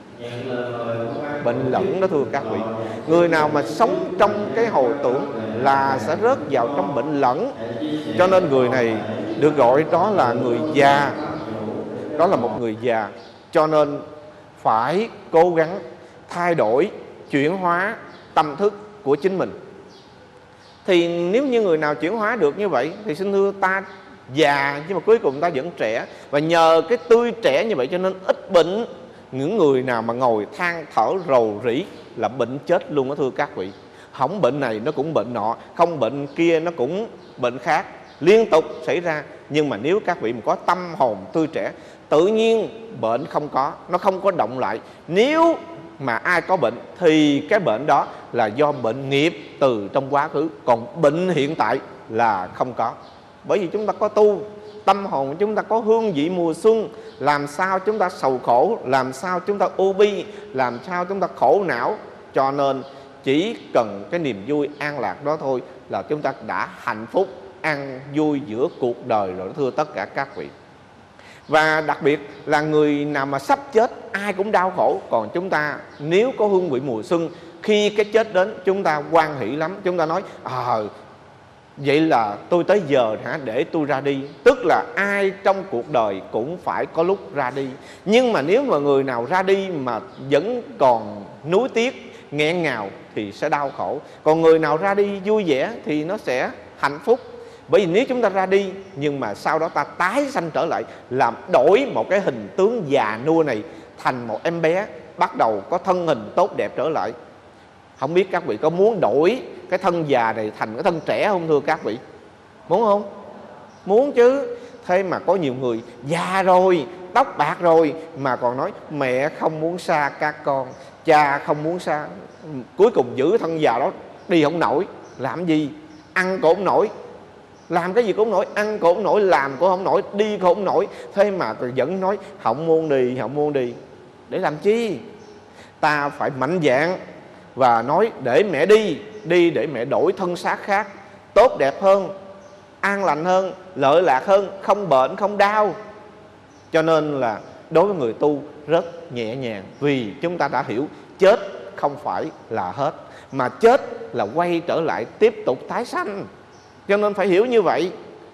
Bệnh lẫn đó thưa các vị. Người nào mà sống trong cái hồi tưởng là sẽ rớt vào trong bệnh lẫn. Cho nên người này được gọi đó là người già. Đó là một người già. Cho nên phải cố gắng thay đổi, chuyển hóa tâm thức của chính mình. Thì nếu như người nào chuyển hóa được như vậy thì xin thưa ta già nhưng mà cuối cùng ta vẫn trẻ. Và nhờ cái tươi trẻ như vậy cho nên ít bệnh. Những người nào mà ngồi than thở rầu rĩ là bệnh chết luôn đó thưa các vị. Không bệnh này nó cũng bệnh nọ, không bệnh kia nó cũng bệnh khác, liên tục xảy ra. Nhưng mà nếu các vị mà có tâm hồn tươi trẻ, tự nhiên bệnh không có, nó không có động lại. Nếu mà ai có bệnh thì cái bệnh đó là do bệnh nghiệp từ trong quá khứ, còn bệnh hiện tại là không có. Bởi vì chúng ta có tu, tâm hồn chúng ta có hương vị mùa xuân. Làm sao chúng ta sầu khổ, làm sao chúng ta u bi, làm sao chúng ta khổ não. Cho nên chỉ cần cái niềm vui an lạc đó thôi là chúng ta đã hạnh phúc, an vui giữa cuộc đời rồi, thưa tất cả các vị. Và đặc biệt là người nào mà sắp chết ai cũng đau khổ. Còn chúng ta nếu có hương vị mùa xuân, khi cái chết đến chúng ta hoan hỷ lắm. Chúng ta nói vậy là tôi tới giờ để tôi ra đi. Tức là ai trong cuộc đời cũng phải có lúc ra đi. Nhưng mà nếu mà người nào ra đi mà vẫn còn nuối tiếc, nghẹn ngào thì sẽ đau khổ. Còn người nào ra đi vui vẻ thì nó sẽ hạnh phúc. Bởi vì nếu chúng ta ra đi nhưng mà sau đó ta tái sanh trở lại, làm đổi một cái hình tướng già nua này thành một em bé, bắt đầu có thân hình tốt đẹp trở lại. Không biết các vị có muốn đổi cái thân già này thành cái thân trẻ không thưa các vị? Muốn không? Muốn chứ. Thế mà có nhiều người già rồi, tóc bạc rồi mà còn nói mẹ không muốn xa các con, cha không muốn xa. Cuối cùng giữ thân già đó đi không nổi. Làm gì? Ăn cũng không nổi, làm cái gì cũng không nổi, ăn cũng không nổi, làm cũng không nổi, đi cũng không nổi. Thế mà vẫn nói không muốn đi, không muốn đi. Để làm chi? Ta phải mạnh dạn và nói để mẹ đi để mẹ đổi thân xác khác, tốt đẹp hơn, an lành hơn, lợi lạc hơn, không bệnh, không đau. Cho nên là đối với người tu rất nhẹ nhàng. Vì chúng ta đã hiểu chết không phải là hết, mà chết là quay trở lại tiếp tục tái sanh. Cho nên phải hiểu như vậy.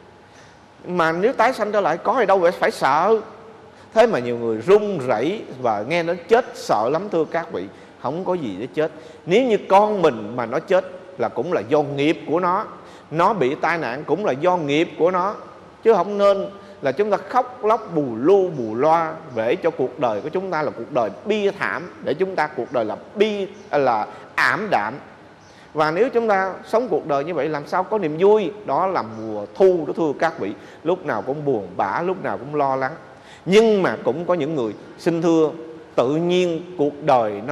Mà nếu tái sanh trở lại có gì đâu phải sợ. Thế mà nhiều người run rẩy và nghe nó chết sợ lắm thưa các vị. Không có gì để chết. Nếu như con mình mà nó chết là cũng là do nghiệp của nó bị tai nạn cũng là do nghiệp của nó. Chứ không nên là chúng ta khóc lóc bù lu bù loa để cho cuộc đời của chúng ta là cuộc đời bi thảm, để chúng ta cuộc đời là ảm đạm. Và nếu chúng ta sống cuộc đời như vậy làm sao có niềm vui? Đó là mùa thu đó thưa các vị. Lúc nào cũng buồn bã, lúc nào cũng lo lắng. Nhưng mà cũng có những người xin thưa, tự nhiên cuộc đời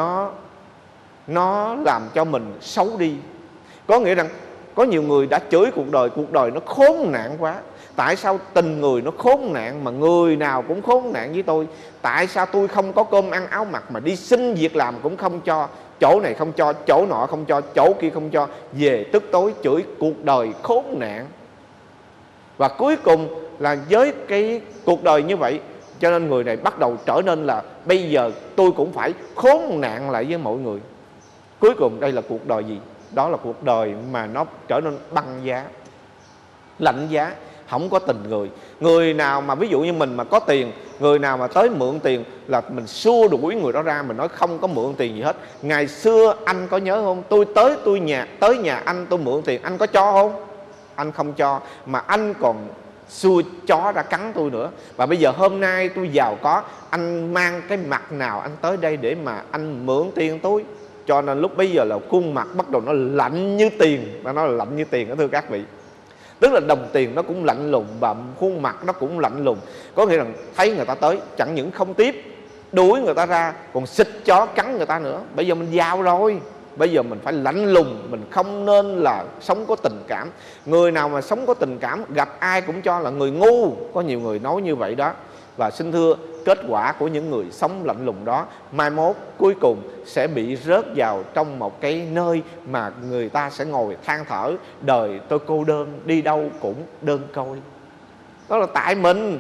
nó làm cho mình xấu đi. Có nghĩa rằng có nhiều người đã chửi cuộc đời nó khốn nạn quá. Tại sao tình người nó khốn nạn mà người nào cũng khốn nạn với tôi? Tại sao tôi không có cơm ăn áo mặc mà đi xin việc làm cũng không cho? Chỗ này không cho, chỗ nọ không cho, chỗ kia không cho. Về tức tối chửi cuộc đời khốn nạn. Và cuối cùng là với cái cuộc đời như vậy, cho nên người này bắt đầu trở nên là bây giờ tôi cũng phải khốn nạn lại với mọi người. Cuối cùng đây là cuộc đời gì? Đó là cuộc đời mà nó trở nên băng giá, lạnh giá, không có tình người. Người nào mà ví dụ như mình mà có tiền, người nào mà tới mượn tiền là mình xua đuổi người đó ra, mình nói không có mượn tiền gì hết. Ngày xưa anh có nhớ không? Tôi tới nhà anh tôi mượn tiền, anh có cho không? Anh không cho, mà anh còn xua chó ra cắn tôi nữa. Và bây giờ hôm nay tôi giàu có, anh mang cái mặt nào anh tới đây để mà anh mượn tiền tôi? Cho nên lúc bây giờ là khuôn mặt bắt đầu nó lạnh như tiền. Nó là lạnh như tiền đó thưa các vị. Tức là đồng tiền nó cũng lạnh lùng và khuôn mặt nó cũng lạnh lùng. Có nghĩa là thấy người ta tới chẳng những không tiếp, đuổi người ta ra, còn xịt chó cắn người ta nữa. Bây giờ mình giàu rồi, bây giờ mình phải lạnh lùng, mình không nên là sống có tình cảm. Người nào mà sống có tình cảm gặp ai cũng cho là người ngu. Có nhiều người nói như vậy đó. Và xin thưa, kết quả của những người sống lạnh lùng đó mai mốt cuối cùng sẽ bị rớt vào trong một cái nơi mà người ta sẽ ngồi than thở: đời tôi cô đơn, đi đâu cũng đơn côi. Đó là tại mình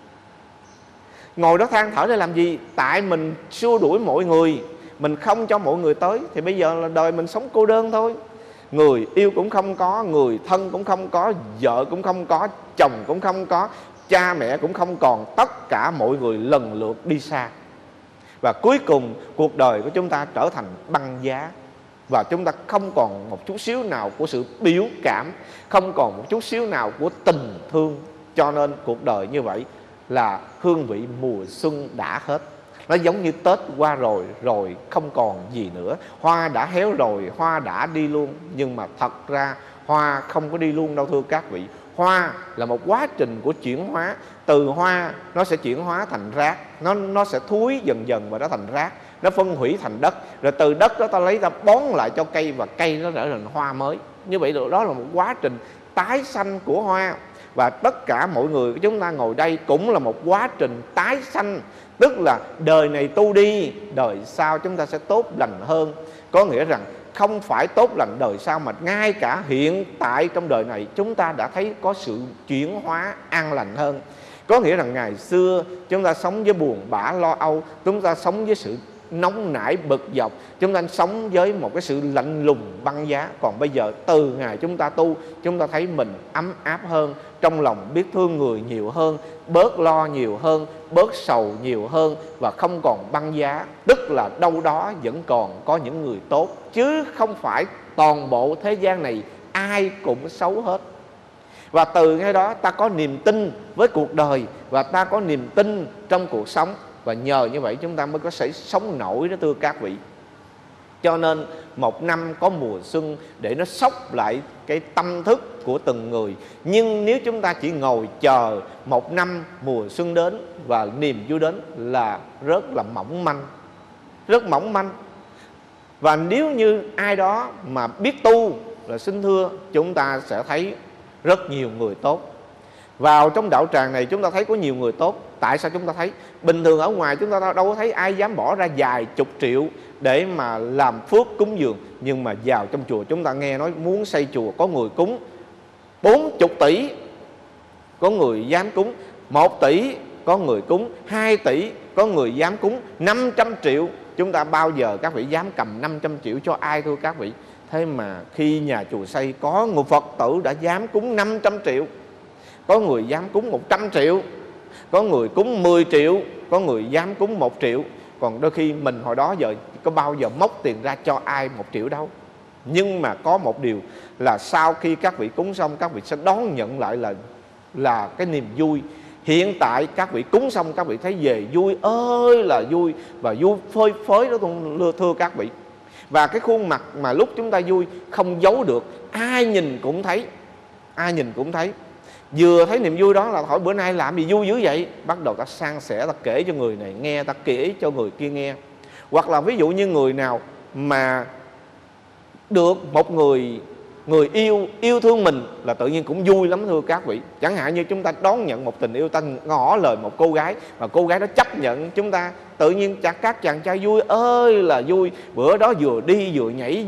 ngồi đó than thở để làm gì? Tại mình xua đuổi mọi người, mình không cho mọi người tới, thì bây giờ là đời mình sống cô đơn thôi. Người yêu cũng không có, người thân cũng không có, vợ cũng không có, chồng cũng không có, cha mẹ cũng không còn. Tất cả mọi người lần lượt đi xa. Và cuối cùng cuộc đời của chúng ta trở thành băng giá. Và chúng ta không còn một chút xíu nào của sự biểu cảm, không còn một chút xíu nào của tình thương. Cho nên cuộc đời như vậy là hương vị mùa xuân đã hết. Nó giống như Tết qua rồi, rồi không còn gì nữa. Hoa đã héo rồi, hoa đã đi luôn. Nhưng mà thật ra hoa không có đi luôn đâu thưa các vị. Hoa là một quá trình của chuyển hóa. Từ hoa nó sẽ chuyển hóa thành rác, nó sẽ thúi dần dần và nó thành rác, nó phân hủy thành đất. Rồi từ đất đó ta lấy ra bón lại cho cây, và cây nó trở thành hoa mới. Như vậy đó là một quá trình tái sanh của hoa. Và tất cả mọi người của chúng ta ngồi đây cũng là một quá trình tái sanh. Tức là đời này tu đi, đời sau chúng ta sẽ tốt lành hơn. Có nghĩa rằng không phải tốt lành đời sau, mà ngay cả hiện tại trong đời này chúng ta đã thấy có sự chuyển hóa an lành hơn. Có nghĩa rằng ngày xưa chúng ta sống với buồn bã lo âu, chúng ta sống với sự nóng nảy bực dọc, chúng ta sống với một cái sự lạnh lùng băng giá. Còn bây giờ từ ngày chúng ta tu, chúng ta thấy mình ấm áp hơn, trong lòng biết thương người nhiều hơn, bớt lo nhiều hơn, bớt sầu nhiều hơn, và không còn băng giá. Tức là đâu đó vẫn còn có những người tốt, chứ không phải toàn bộ thế gian này ai cũng xấu hết. Và từ ngay đó ta có niềm tin với cuộc đời, và ta có niềm tin trong cuộc sống. Và nhờ như vậy chúng ta mới có thể sống nổi đó thưa các vị. Cho nên một năm có mùa xuân để nó xốc lại cái tâm thức của từng người. Nhưng nếu chúng ta chỉ ngồi chờ một năm mùa xuân đến và niềm vui đến là rất là mỏng manh, rất mỏng manh. Và nếu như ai đó mà biết tu là xin thưa, chúng ta sẽ thấy rất nhiều người tốt. Vào trong đạo tràng này chúng ta thấy có nhiều người tốt. Tại sao chúng ta thấy? Bình thường ở ngoài chúng ta đâu có thấy ai dám bỏ ra vài chục triệu để mà làm phước cúng dường. Nhưng mà vào trong chùa chúng ta nghe nói muốn xây chùa, có người cúng 40 tỷ, có người dám cúng 1 tỷ, có người cúng 2 tỷ, có người dám cúng 500 triệu. Chúng ta bao giờ các vị dám cầm 500 triệu cho ai thưa các vị? Thế mà khi nhà chùa xây, có người Phật tử đã dám cúng 500 triệu, có người dám cúng 100 triệu, có người cúng 10 triệu, có người dám cúng 1 triệu. Còn đôi khi mình hồi đó giờ có bao giờ móc tiền ra cho ai 1 triệu đâu. Nhưng mà có một điều là sau khi các vị cúng xong, các vị sẽ đón nhận lại là cái niềm vui. Hiện tại các vị cúng xong, các vị thấy về vui ơi là vui, và vui phơi phới đó thưa các vị. Và cái khuôn mặt mà lúc chúng ta vui không giấu được, ai nhìn cũng thấy, ai nhìn cũng thấy. Vừa thấy niềm vui đó là hỏi bữa nay làm gì vui dữ vậy? Bắt đầu ta san sẻ, ta kể cho người này nghe, ta kể cho người kia nghe. Hoặc là ví dụ như người nào mà được một người yêu thương mình là tự nhiên cũng vui lắm thưa các vị. Chẳng hạn như chúng ta đón nhận một tình yêu, ta ngỏ lời một cô gái mà cô gái đó chấp nhận chúng ta, tự nhiên các chàng trai vui ơi là vui. Bữa đó vừa đi vừa nhảy,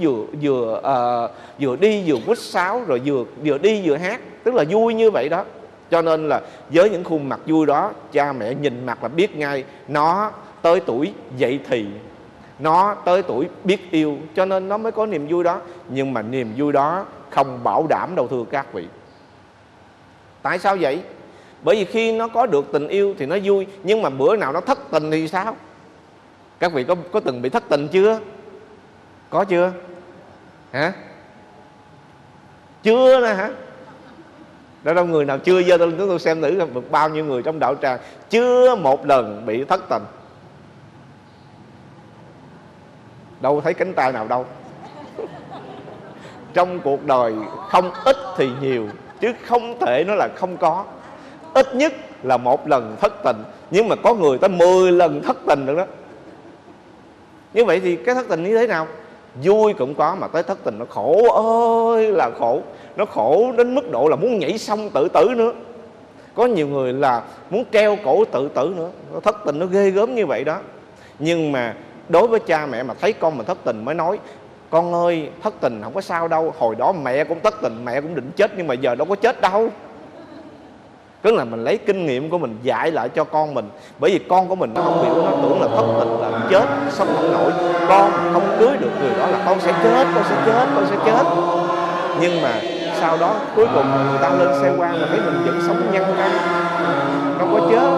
vừa đi vừa quýt sáo, rồi vừa đi vừa hát, tức là vui như vậy đó. Cho nên là với những khuôn mặt vui đó, cha mẹ nhìn mặt là biết ngay nó tới tuổi dậy thì, nó tới tuổi biết yêu, cho nên nó mới có niềm vui đó. Nhưng mà niềm vui đó không bảo đảm đâu thưa các vị. Tại sao vậy? Bởi vì khi nó có được tình yêu thì nó vui, nhưng mà bữa nào nó thất tình thì sao? Các vị có từng bị thất tình chưa? Có chưa? Hả? Chưa nè hả? Đâu người nào chưa giơ tôi, tôi xem thử được bao nhiêu người trong đạo tràng chưa một lần bị thất tình. Đâu thấy cánh tay nào đâu. Trong cuộc đời không ít thì nhiều, chứ không thể nói là không có. Ít nhất là 1 lần thất tình, nhưng mà có người tới 10 lần thất tình được đó. Như vậy thì cái thất tình như thế nào? Vui cũng có, mà tới thất tình nó khổ ơi là khổ. Nó khổ đến mức độ là muốn nhảy sông tự tử nữa. Có nhiều người là muốn treo cổ tự tử nữa. Thất tình nó ghê gớm như vậy đó. Nhưng mà đối với cha mẹ mà thấy con mình thất tình mới nói: con ơi, thất tình không có sao đâu. Hồi đó mẹ cũng thất tình, mẹ cũng định chết, nhưng mà giờ đâu có chết đâu. Tức là mình lấy kinh nghiệm của mình dạy lại cho con mình. Bởi vì con của mình nó không hiểu, nó tưởng là thất tình là chết, sống không nổi. Con không cưới được người đó là con sẽ chết, con sẽ chết, con sẽ chết. Nhưng mà sau đó cuối cùng người ta lên xe qua mà thấy mình vẫn sống nhân căn, đâu có chết,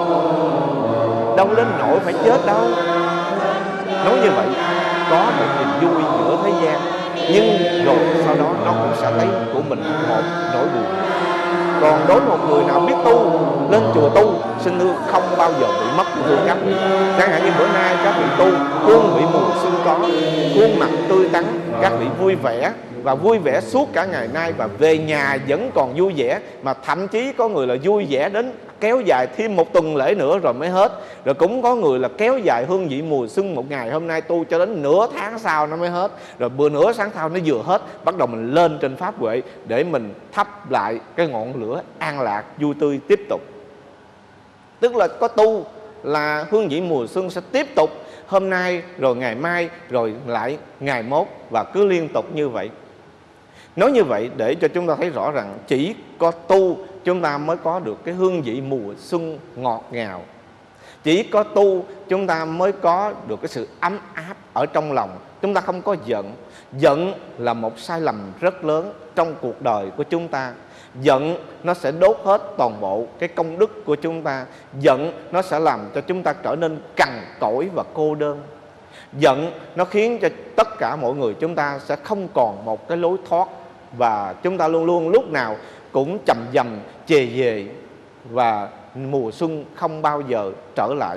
đâu đến nỗi phải chết đâu. Nói như vậy có một niềm vui giữa thế gian, nhưng rồi sau đó nó cũng sẽ thấy của mình một nỗi buồn. Còn đối với một người nào biết tu, lên chùa tu, xin thưa không bao giờ bị mất của các vị. Chẳng hạn như bữa nay các vị tu, hương vị mùa xuân có, khuôn mặt tươi tắn, các vị vui vẻ và vui vẻ suốt cả ngày nay, và về nhà vẫn còn vui vẻ, mà thậm chí có người là vui vẻ đến kéo dài thêm một tuần lễ nữa rồi mới hết. Rồi cũng có người là kéo dài hương vị mùa xuân một ngày hôm nay tu cho đến nửa tháng sau nó mới hết. Rồi nửa tháng sau nó vừa hết, bắt đầu mình lên trên pháp huệ để mình thắp lại cái ngọn lửa an lạc vui tươi tiếp tục. Tức là có tu là hương vị mùa xuân sẽ tiếp tục hôm nay, rồi ngày mai, rồi lại ngày mốt, và cứ liên tục như vậy. Nói như vậy để cho chúng ta thấy rõ rằng chỉ có tu chúng ta mới có được cái hương vị mùa xuân ngọt ngào. Chỉ có tu chúng ta mới có được cái sự ấm áp ở trong lòng. Chúng ta không có giận. Giận là một sai lầm rất lớn trong cuộc đời của chúng ta. Giận nó sẽ đốt hết toàn bộ cái công đức của chúng ta. Giận nó sẽ làm cho chúng ta trở nên cằn cỗi và cô đơn. Giận nó khiến cho tất cả mọi người chúng ta sẽ không còn một cái lối thoát, và chúng ta luôn luôn lúc nào cũng chầm chầm chề về, và mùa xuân không bao giờ trở lại.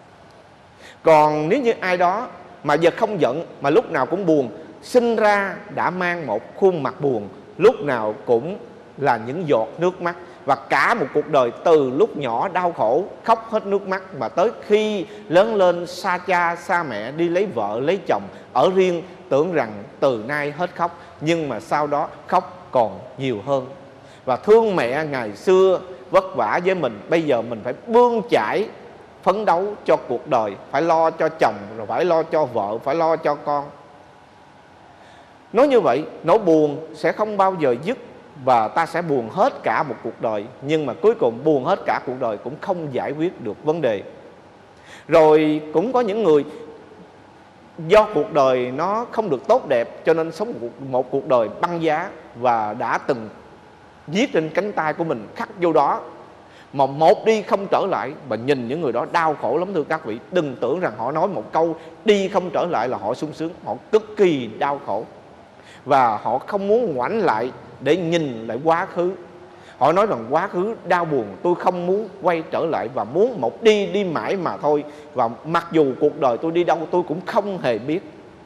Còn nếu như ai đó mà giờ không giận mà lúc nào cũng buồn, sinh ra đã mang một khuôn mặt buồn, lúc nào cũng là những giọt nước mắt, và cả một cuộc đời từ lúc nhỏ đau khổ khóc hết nước mắt, mà tới khi lớn lên xa cha xa mẹ, đi lấy vợ lấy chồng, ở riêng, tưởng rằng từ nay hết khóc, nhưng mà sau đó khóc còn nhiều hơn. Và thương mẹ ngày xưa vất vả với mình, bây giờ mình phải bươn chải phấn đấu cho cuộc đời, phải lo cho chồng, rồi phải lo cho vợ, phải lo cho con. Nói như vậy, nỗi buồn sẽ không bao giờ dứt, và ta sẽ buồn hết cả một cuộc đời. Nhưng mà cuối cùng buồn hết cả cuộc đời cũng không giải quyết được vấn đề. Rồi cũng có những người do cuộc đời nó không được tốt đẹp, cho nên sống một cuộc đời băng giá, và đã từng viết trên cánh tay của mình khắc vô đó, mà một đi không trở lại. Và nhìn những người đó đau khổ lắm thưa các vị. Đừng tưởng rằng họ nói một câu đi không trở lại là họ sung sướng. Họ cực kỳ đau khổ, và họ không muốn ngoảnh lại để nhìn lại quá khứ. Họ nói rằng quá khứ đau buồn, tôi không muốn quay trở lại, và muốn một đi mãi mà thôi. Và mặc dù cuộc đời tôi đi đâu tôi cũng không hề biết,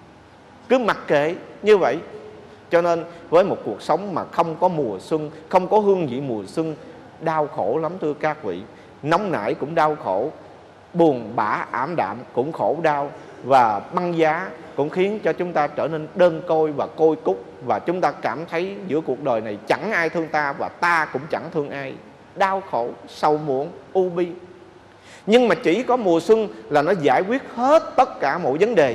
cứ mặc kệ như vậy. Cho nên với một cuộc sống mà không có mùa xuân, không có hương vị mùa xuân, đau khổ lắm thưa các vị. Nóng nảy cũng đau khổ, buồn bã ảm đạm cũng khổ đau, và băng giá cũng khiến cho chúng ta trở nên đơn côi và côi cút. Và chúng ta cảm thấy giữa cuộc đời này chẳng ai thương ta, và ta cũng chẳng thương ai. Đau khổ, sầu muộn, u bi. Nhưng mà chỉ có mùa xuân là nó giải quyết hết tất cả mọi vấn đề.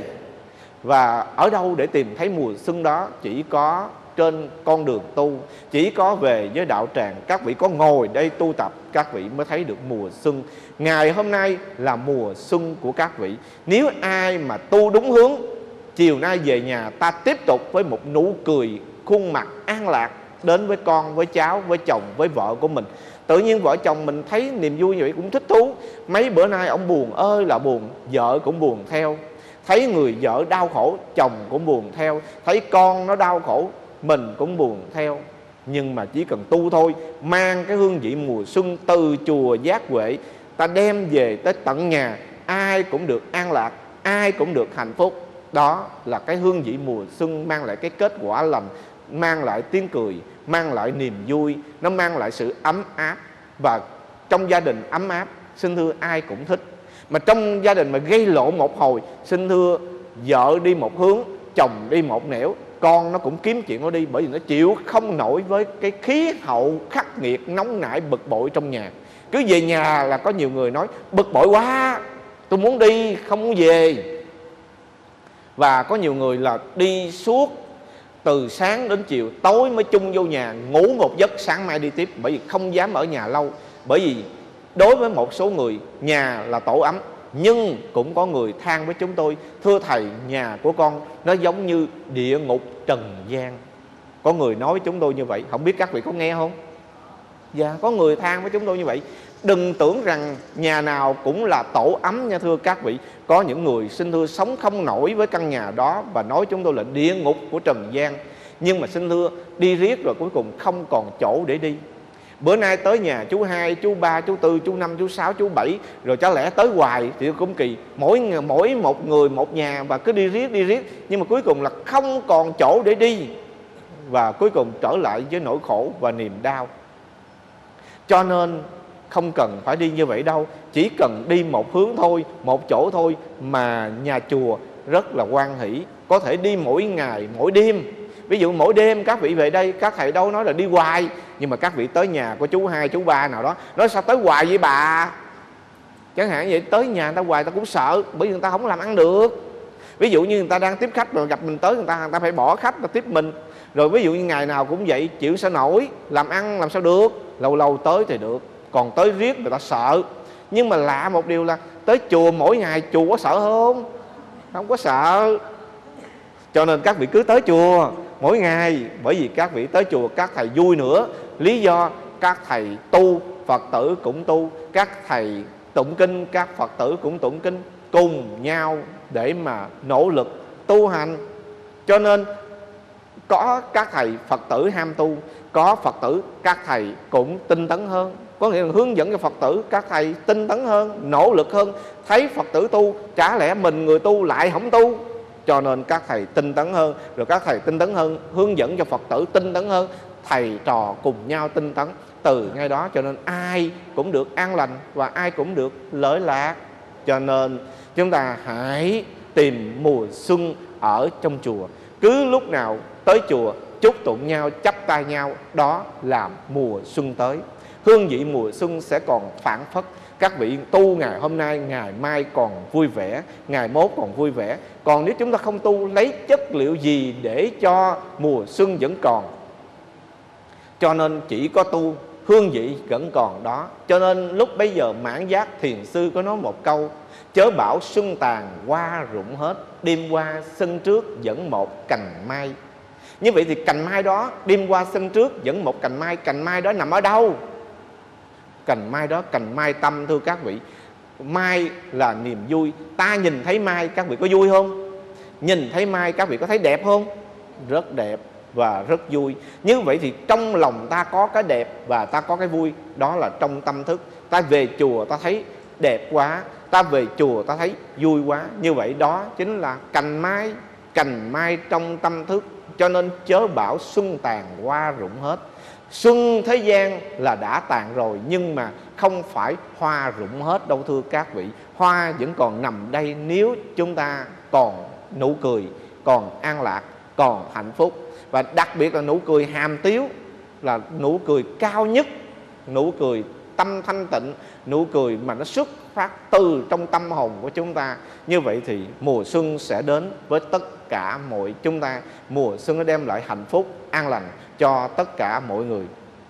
Và ở đâu để tìm thấy mùa xuân đó? Chỉ có trên con đường tu, chỉ có về với đạo tràng. Các vị có ngồi đây tu tập, các vị mới thấy được mùa xuân. Ngày hôm nay là mùa xuân của các vị. Nếu ai mà tu đúng hướng, chiều nay về nhà ta tiếp tục với một nụ cười, khuôn mặt an lạc đến với con, với cháu, với chồng, với vợ của mình. Tự nhiên vợ chồng mình thấy niềm vui như vậy cũng thích thú. Mấy bữa nay ông buồn ơi là buồn, vợ cũng buồn theo. Thấy người vợ đau khổ, chồng cũng buồn theo. Thấy con nó đau khổ, mình cũng buồn theo. Nhưng mà chỉ cần tu thôi, mang cái hương vị mùa xuân từ chùa Giác Huệ, ta đem về tới tận nhà, ai cũng được an lạc, ai cũng được hạnh phúc. Đó là cái hương vị mùa xuân mang lại cái kết quả lành, mang lại tiếng cười, mang lại niềm vui, nó mang lại sự ấm áp. Và trong gia đình ấm áp, xin thưa ai cũng thích. Mà trong gia đình mà gây lộn một hồi, xin thưa vợ đi một hướng, chồng đi một nẻo, con nó cũng kiếm chuyện nó đi. Bởi vì nó chịu không nổi với cái khí hậu khắc nghiệt, nóng nảy, bực bội trong nhà. Cứ về nhà là có nhiều người nói bực bội quá, tôi muốn đi không muốn về. Và có nhiều người là đi suốt từ sáng đến chiều, tối mới chung vô nhà, ngủ một giấc sáng mai đi tiếp, bởi vì không dám ở nhà lâu. Bởi vì đối với một số người, nhà là tổ ấm. Nhưng cũng có người than với chúng tôi: thưa thầy, nhà của con nó giống như địa ngục trần gian. Có người nói với chúng tôi như vậy, không biết các vị có nghe không? Dạ, có người than với chúng tôi như vậy. Đừng tưởng rằng nhà nào cũng là tổ ấm nha thưa các vị. Có những người xin thưa sống không nổi với căn nhà đó và nói chúng tôi là địa ngục của trần gian. Nhưng mà xin thưa, đi riết rồi cuối cùng không còn chỗ để đi. Bữa nay tới nhà chú 2, chú 3, chú 4, chú 5, chú 6, chú 7, rồi chả lẽ tới hoài thì cũng kỳ. Mỗi một người một nhà và cứ đi riết. Nhưng mà cuối cùng là không còn chỗ để đi. Và cuối cùng trở lại với nỗi khổ và niềm đau. Cho nên không cần phải đi như vậy đâu. Chỉ cần đi một hướng thôi, một chỗ thôi, mà nhà chùa rất là hoan hỷ. Có thể đi mỗi ngày, mỗi đêm. Ví dụ mỗi đêm các vị về đây, các thầy đâu nói là đi hoài. Nhưng mà các vị tới nhà của chú 2, chú 3 nào đó, nói sao tới hoài vậy bà? Chẳng hạn vậy, tới nhà người ta hoài ta cũng sợ, bởi vì người ta không làm ăn được. Ví dụ như người ta đang tiếp khách rồi gặp mình tới, người ta phải bỏ khách và tiếp mình. Rồi ví dụ như ngày nào cũng vậy, chịu sao nổi, làm ăn làm sao được. Lâu lâu tới thì được, còn tới riết người ta sợ. Nhưng mà lạ một điều là tới chùa mỗi ngày, chùa có sợ không? Không có sợ. Cho nên các vị cứ tới chùa mỗi ngày. Bởi vì các vị tới chùa các thầy vui nữa. Lý do các thầy tu, Phật tử cũng tu. Các thầy tụng kinh, các Phật tử cũng tụng kinh, cùng nhau để mà nỗ lực tu hành. Cho nên có các thầy Phật tử ham tu, có Phật tử các thầy cũng tinh tấn hơn. Có nghĩa là hướng dẫn cho Phật tử, các thầy tinh tấn hơn, nỗ lực hơn. Thấy Phật tử tu, chả lẽ mình người tu lại không tu. Cho nên các thầy tinh tấn hơn. Rồi các thầy tinh tấn hơn, hướng dẫn cho Phật tử tinh tấn hơn. Thầy trò cùng nhau tinh tấn. Từ ngay đó cho nên ai cũng được an lành và ai cũng được lợi lạc. Cho nên chúng ta hãy tìm mùa xuân ở trong chùa. Cứ lúc nào tới chùa chúc tụng nhau, chắp tay nhau, đó là mùa xuân tới. Hương vị mùa xuân sẽ còn phảng phất. Các vị tu ngày hôm nay, ngày mai còn vui vẻ, ngày mốt còn vui vẻ. Còn nếu chúng ta không tu, lấy chất liệu gì để cho mùa xuân vẫn còn? Cho nên chỉ có tu, hương vị vẫn còn đó. Cho nên lúc bấy giờ Mãn Giác Thiền Sư có nói một câu: chớ bảo xuân tàn hoa rụng hết, đêm qua sân trước vẫn một cành mai. Như vậy thì cành mai đó, đêm qua sân trước vẫn một cành mai đó nằm ở đâu? Cành mai đó, cành mai tâm thưa các vị. Mai là niềm vui. Ta nhìn thấy mai các vị có vui không? Nhìn thấy mai các vị có thấy đẹp không? Rất đẹp và rất vui. Như vậy thì trong lòng ta có cái đẹp và ta có cái vui, đó là trong tâm thức. Ta về chùa ta thấy đẹp quá, ta về chùa ta thấy vui quá. Như vậy đó chính là cành mai trong tâm thức. Cho nên chớ bảo xuân tàn hoa rụng hết. Xuân thế gian là đã tàn rồi, nhưng mà không phải hoa rụng hết đâu thưa các vị. Hoa vẫn còn nằm đây nếu chúng ta còn nụ cười, còn an lạc, còn hạnh phúc. Và đặc biệt là nụ cười hàm tiếu là nụ cười cao nhất, nụ cười tâm thanh tịnh, nụ cười mà nó xuất phát từ trong tâm hồn của chúng ta. Như vậy thì mùa xuân sẽ đến với tất cả mọi chúng ta. Mùa xuân nó đem lại hạnh phúc, an lành cho tất cả mọi người.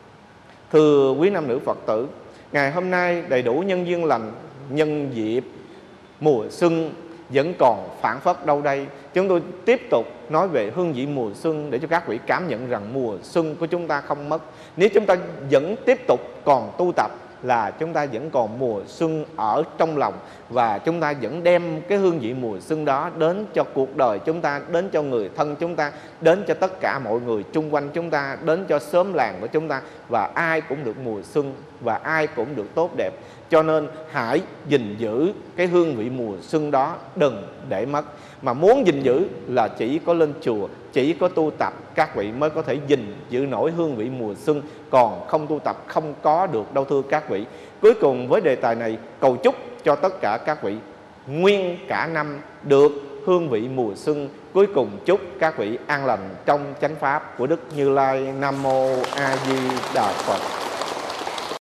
Thưa quý nam nữ Phật tử, ngày hôm nay đầy đủ nhân duyên lành, nhân dịp mùa xuân vẫn còn phảng phất đâu đây. Chúng tôi tiếp tục nói về hương vị mùa xuân để cho các vị cảm nhận rằng mùa xuân của chúng ta không mất. Nếu chúng ta vẫn tiếp tục còn tu tập là chúng ta vẫn còn mùa xuân ở trong lòng. Và chúng ta vẫn đem cái hương vị mùa xuân đó đến cho cuộc đời chúng ta, đến cho người thân chúng ta, đến cho tất cả mọi người chung quanh chúng ta, đến cho xóm làng của chúng ta. Và ai cũng được mùa xuân và ai cũng được tốt đẹp. Cho nên hãy gìn giữ cái hương vị mùa xuân đó, đừng để mất. Mà muốn gìn giữ là chỉ có lên chùa, chỉ có tu tập các vị mới có thể gìn giữ nổi hương vị mùa xuân. Còn không tu tập không có được đâu thưa các vị. Cuối cùng với đề tài này, cầu chúc cho tất cả các vị nguyên cả năm được hương vị mùa xuân. Cuối cùng chúc các vị an lành trong chánh pháp của Đức Như Lai. Nam Mô A Di Đà Phật.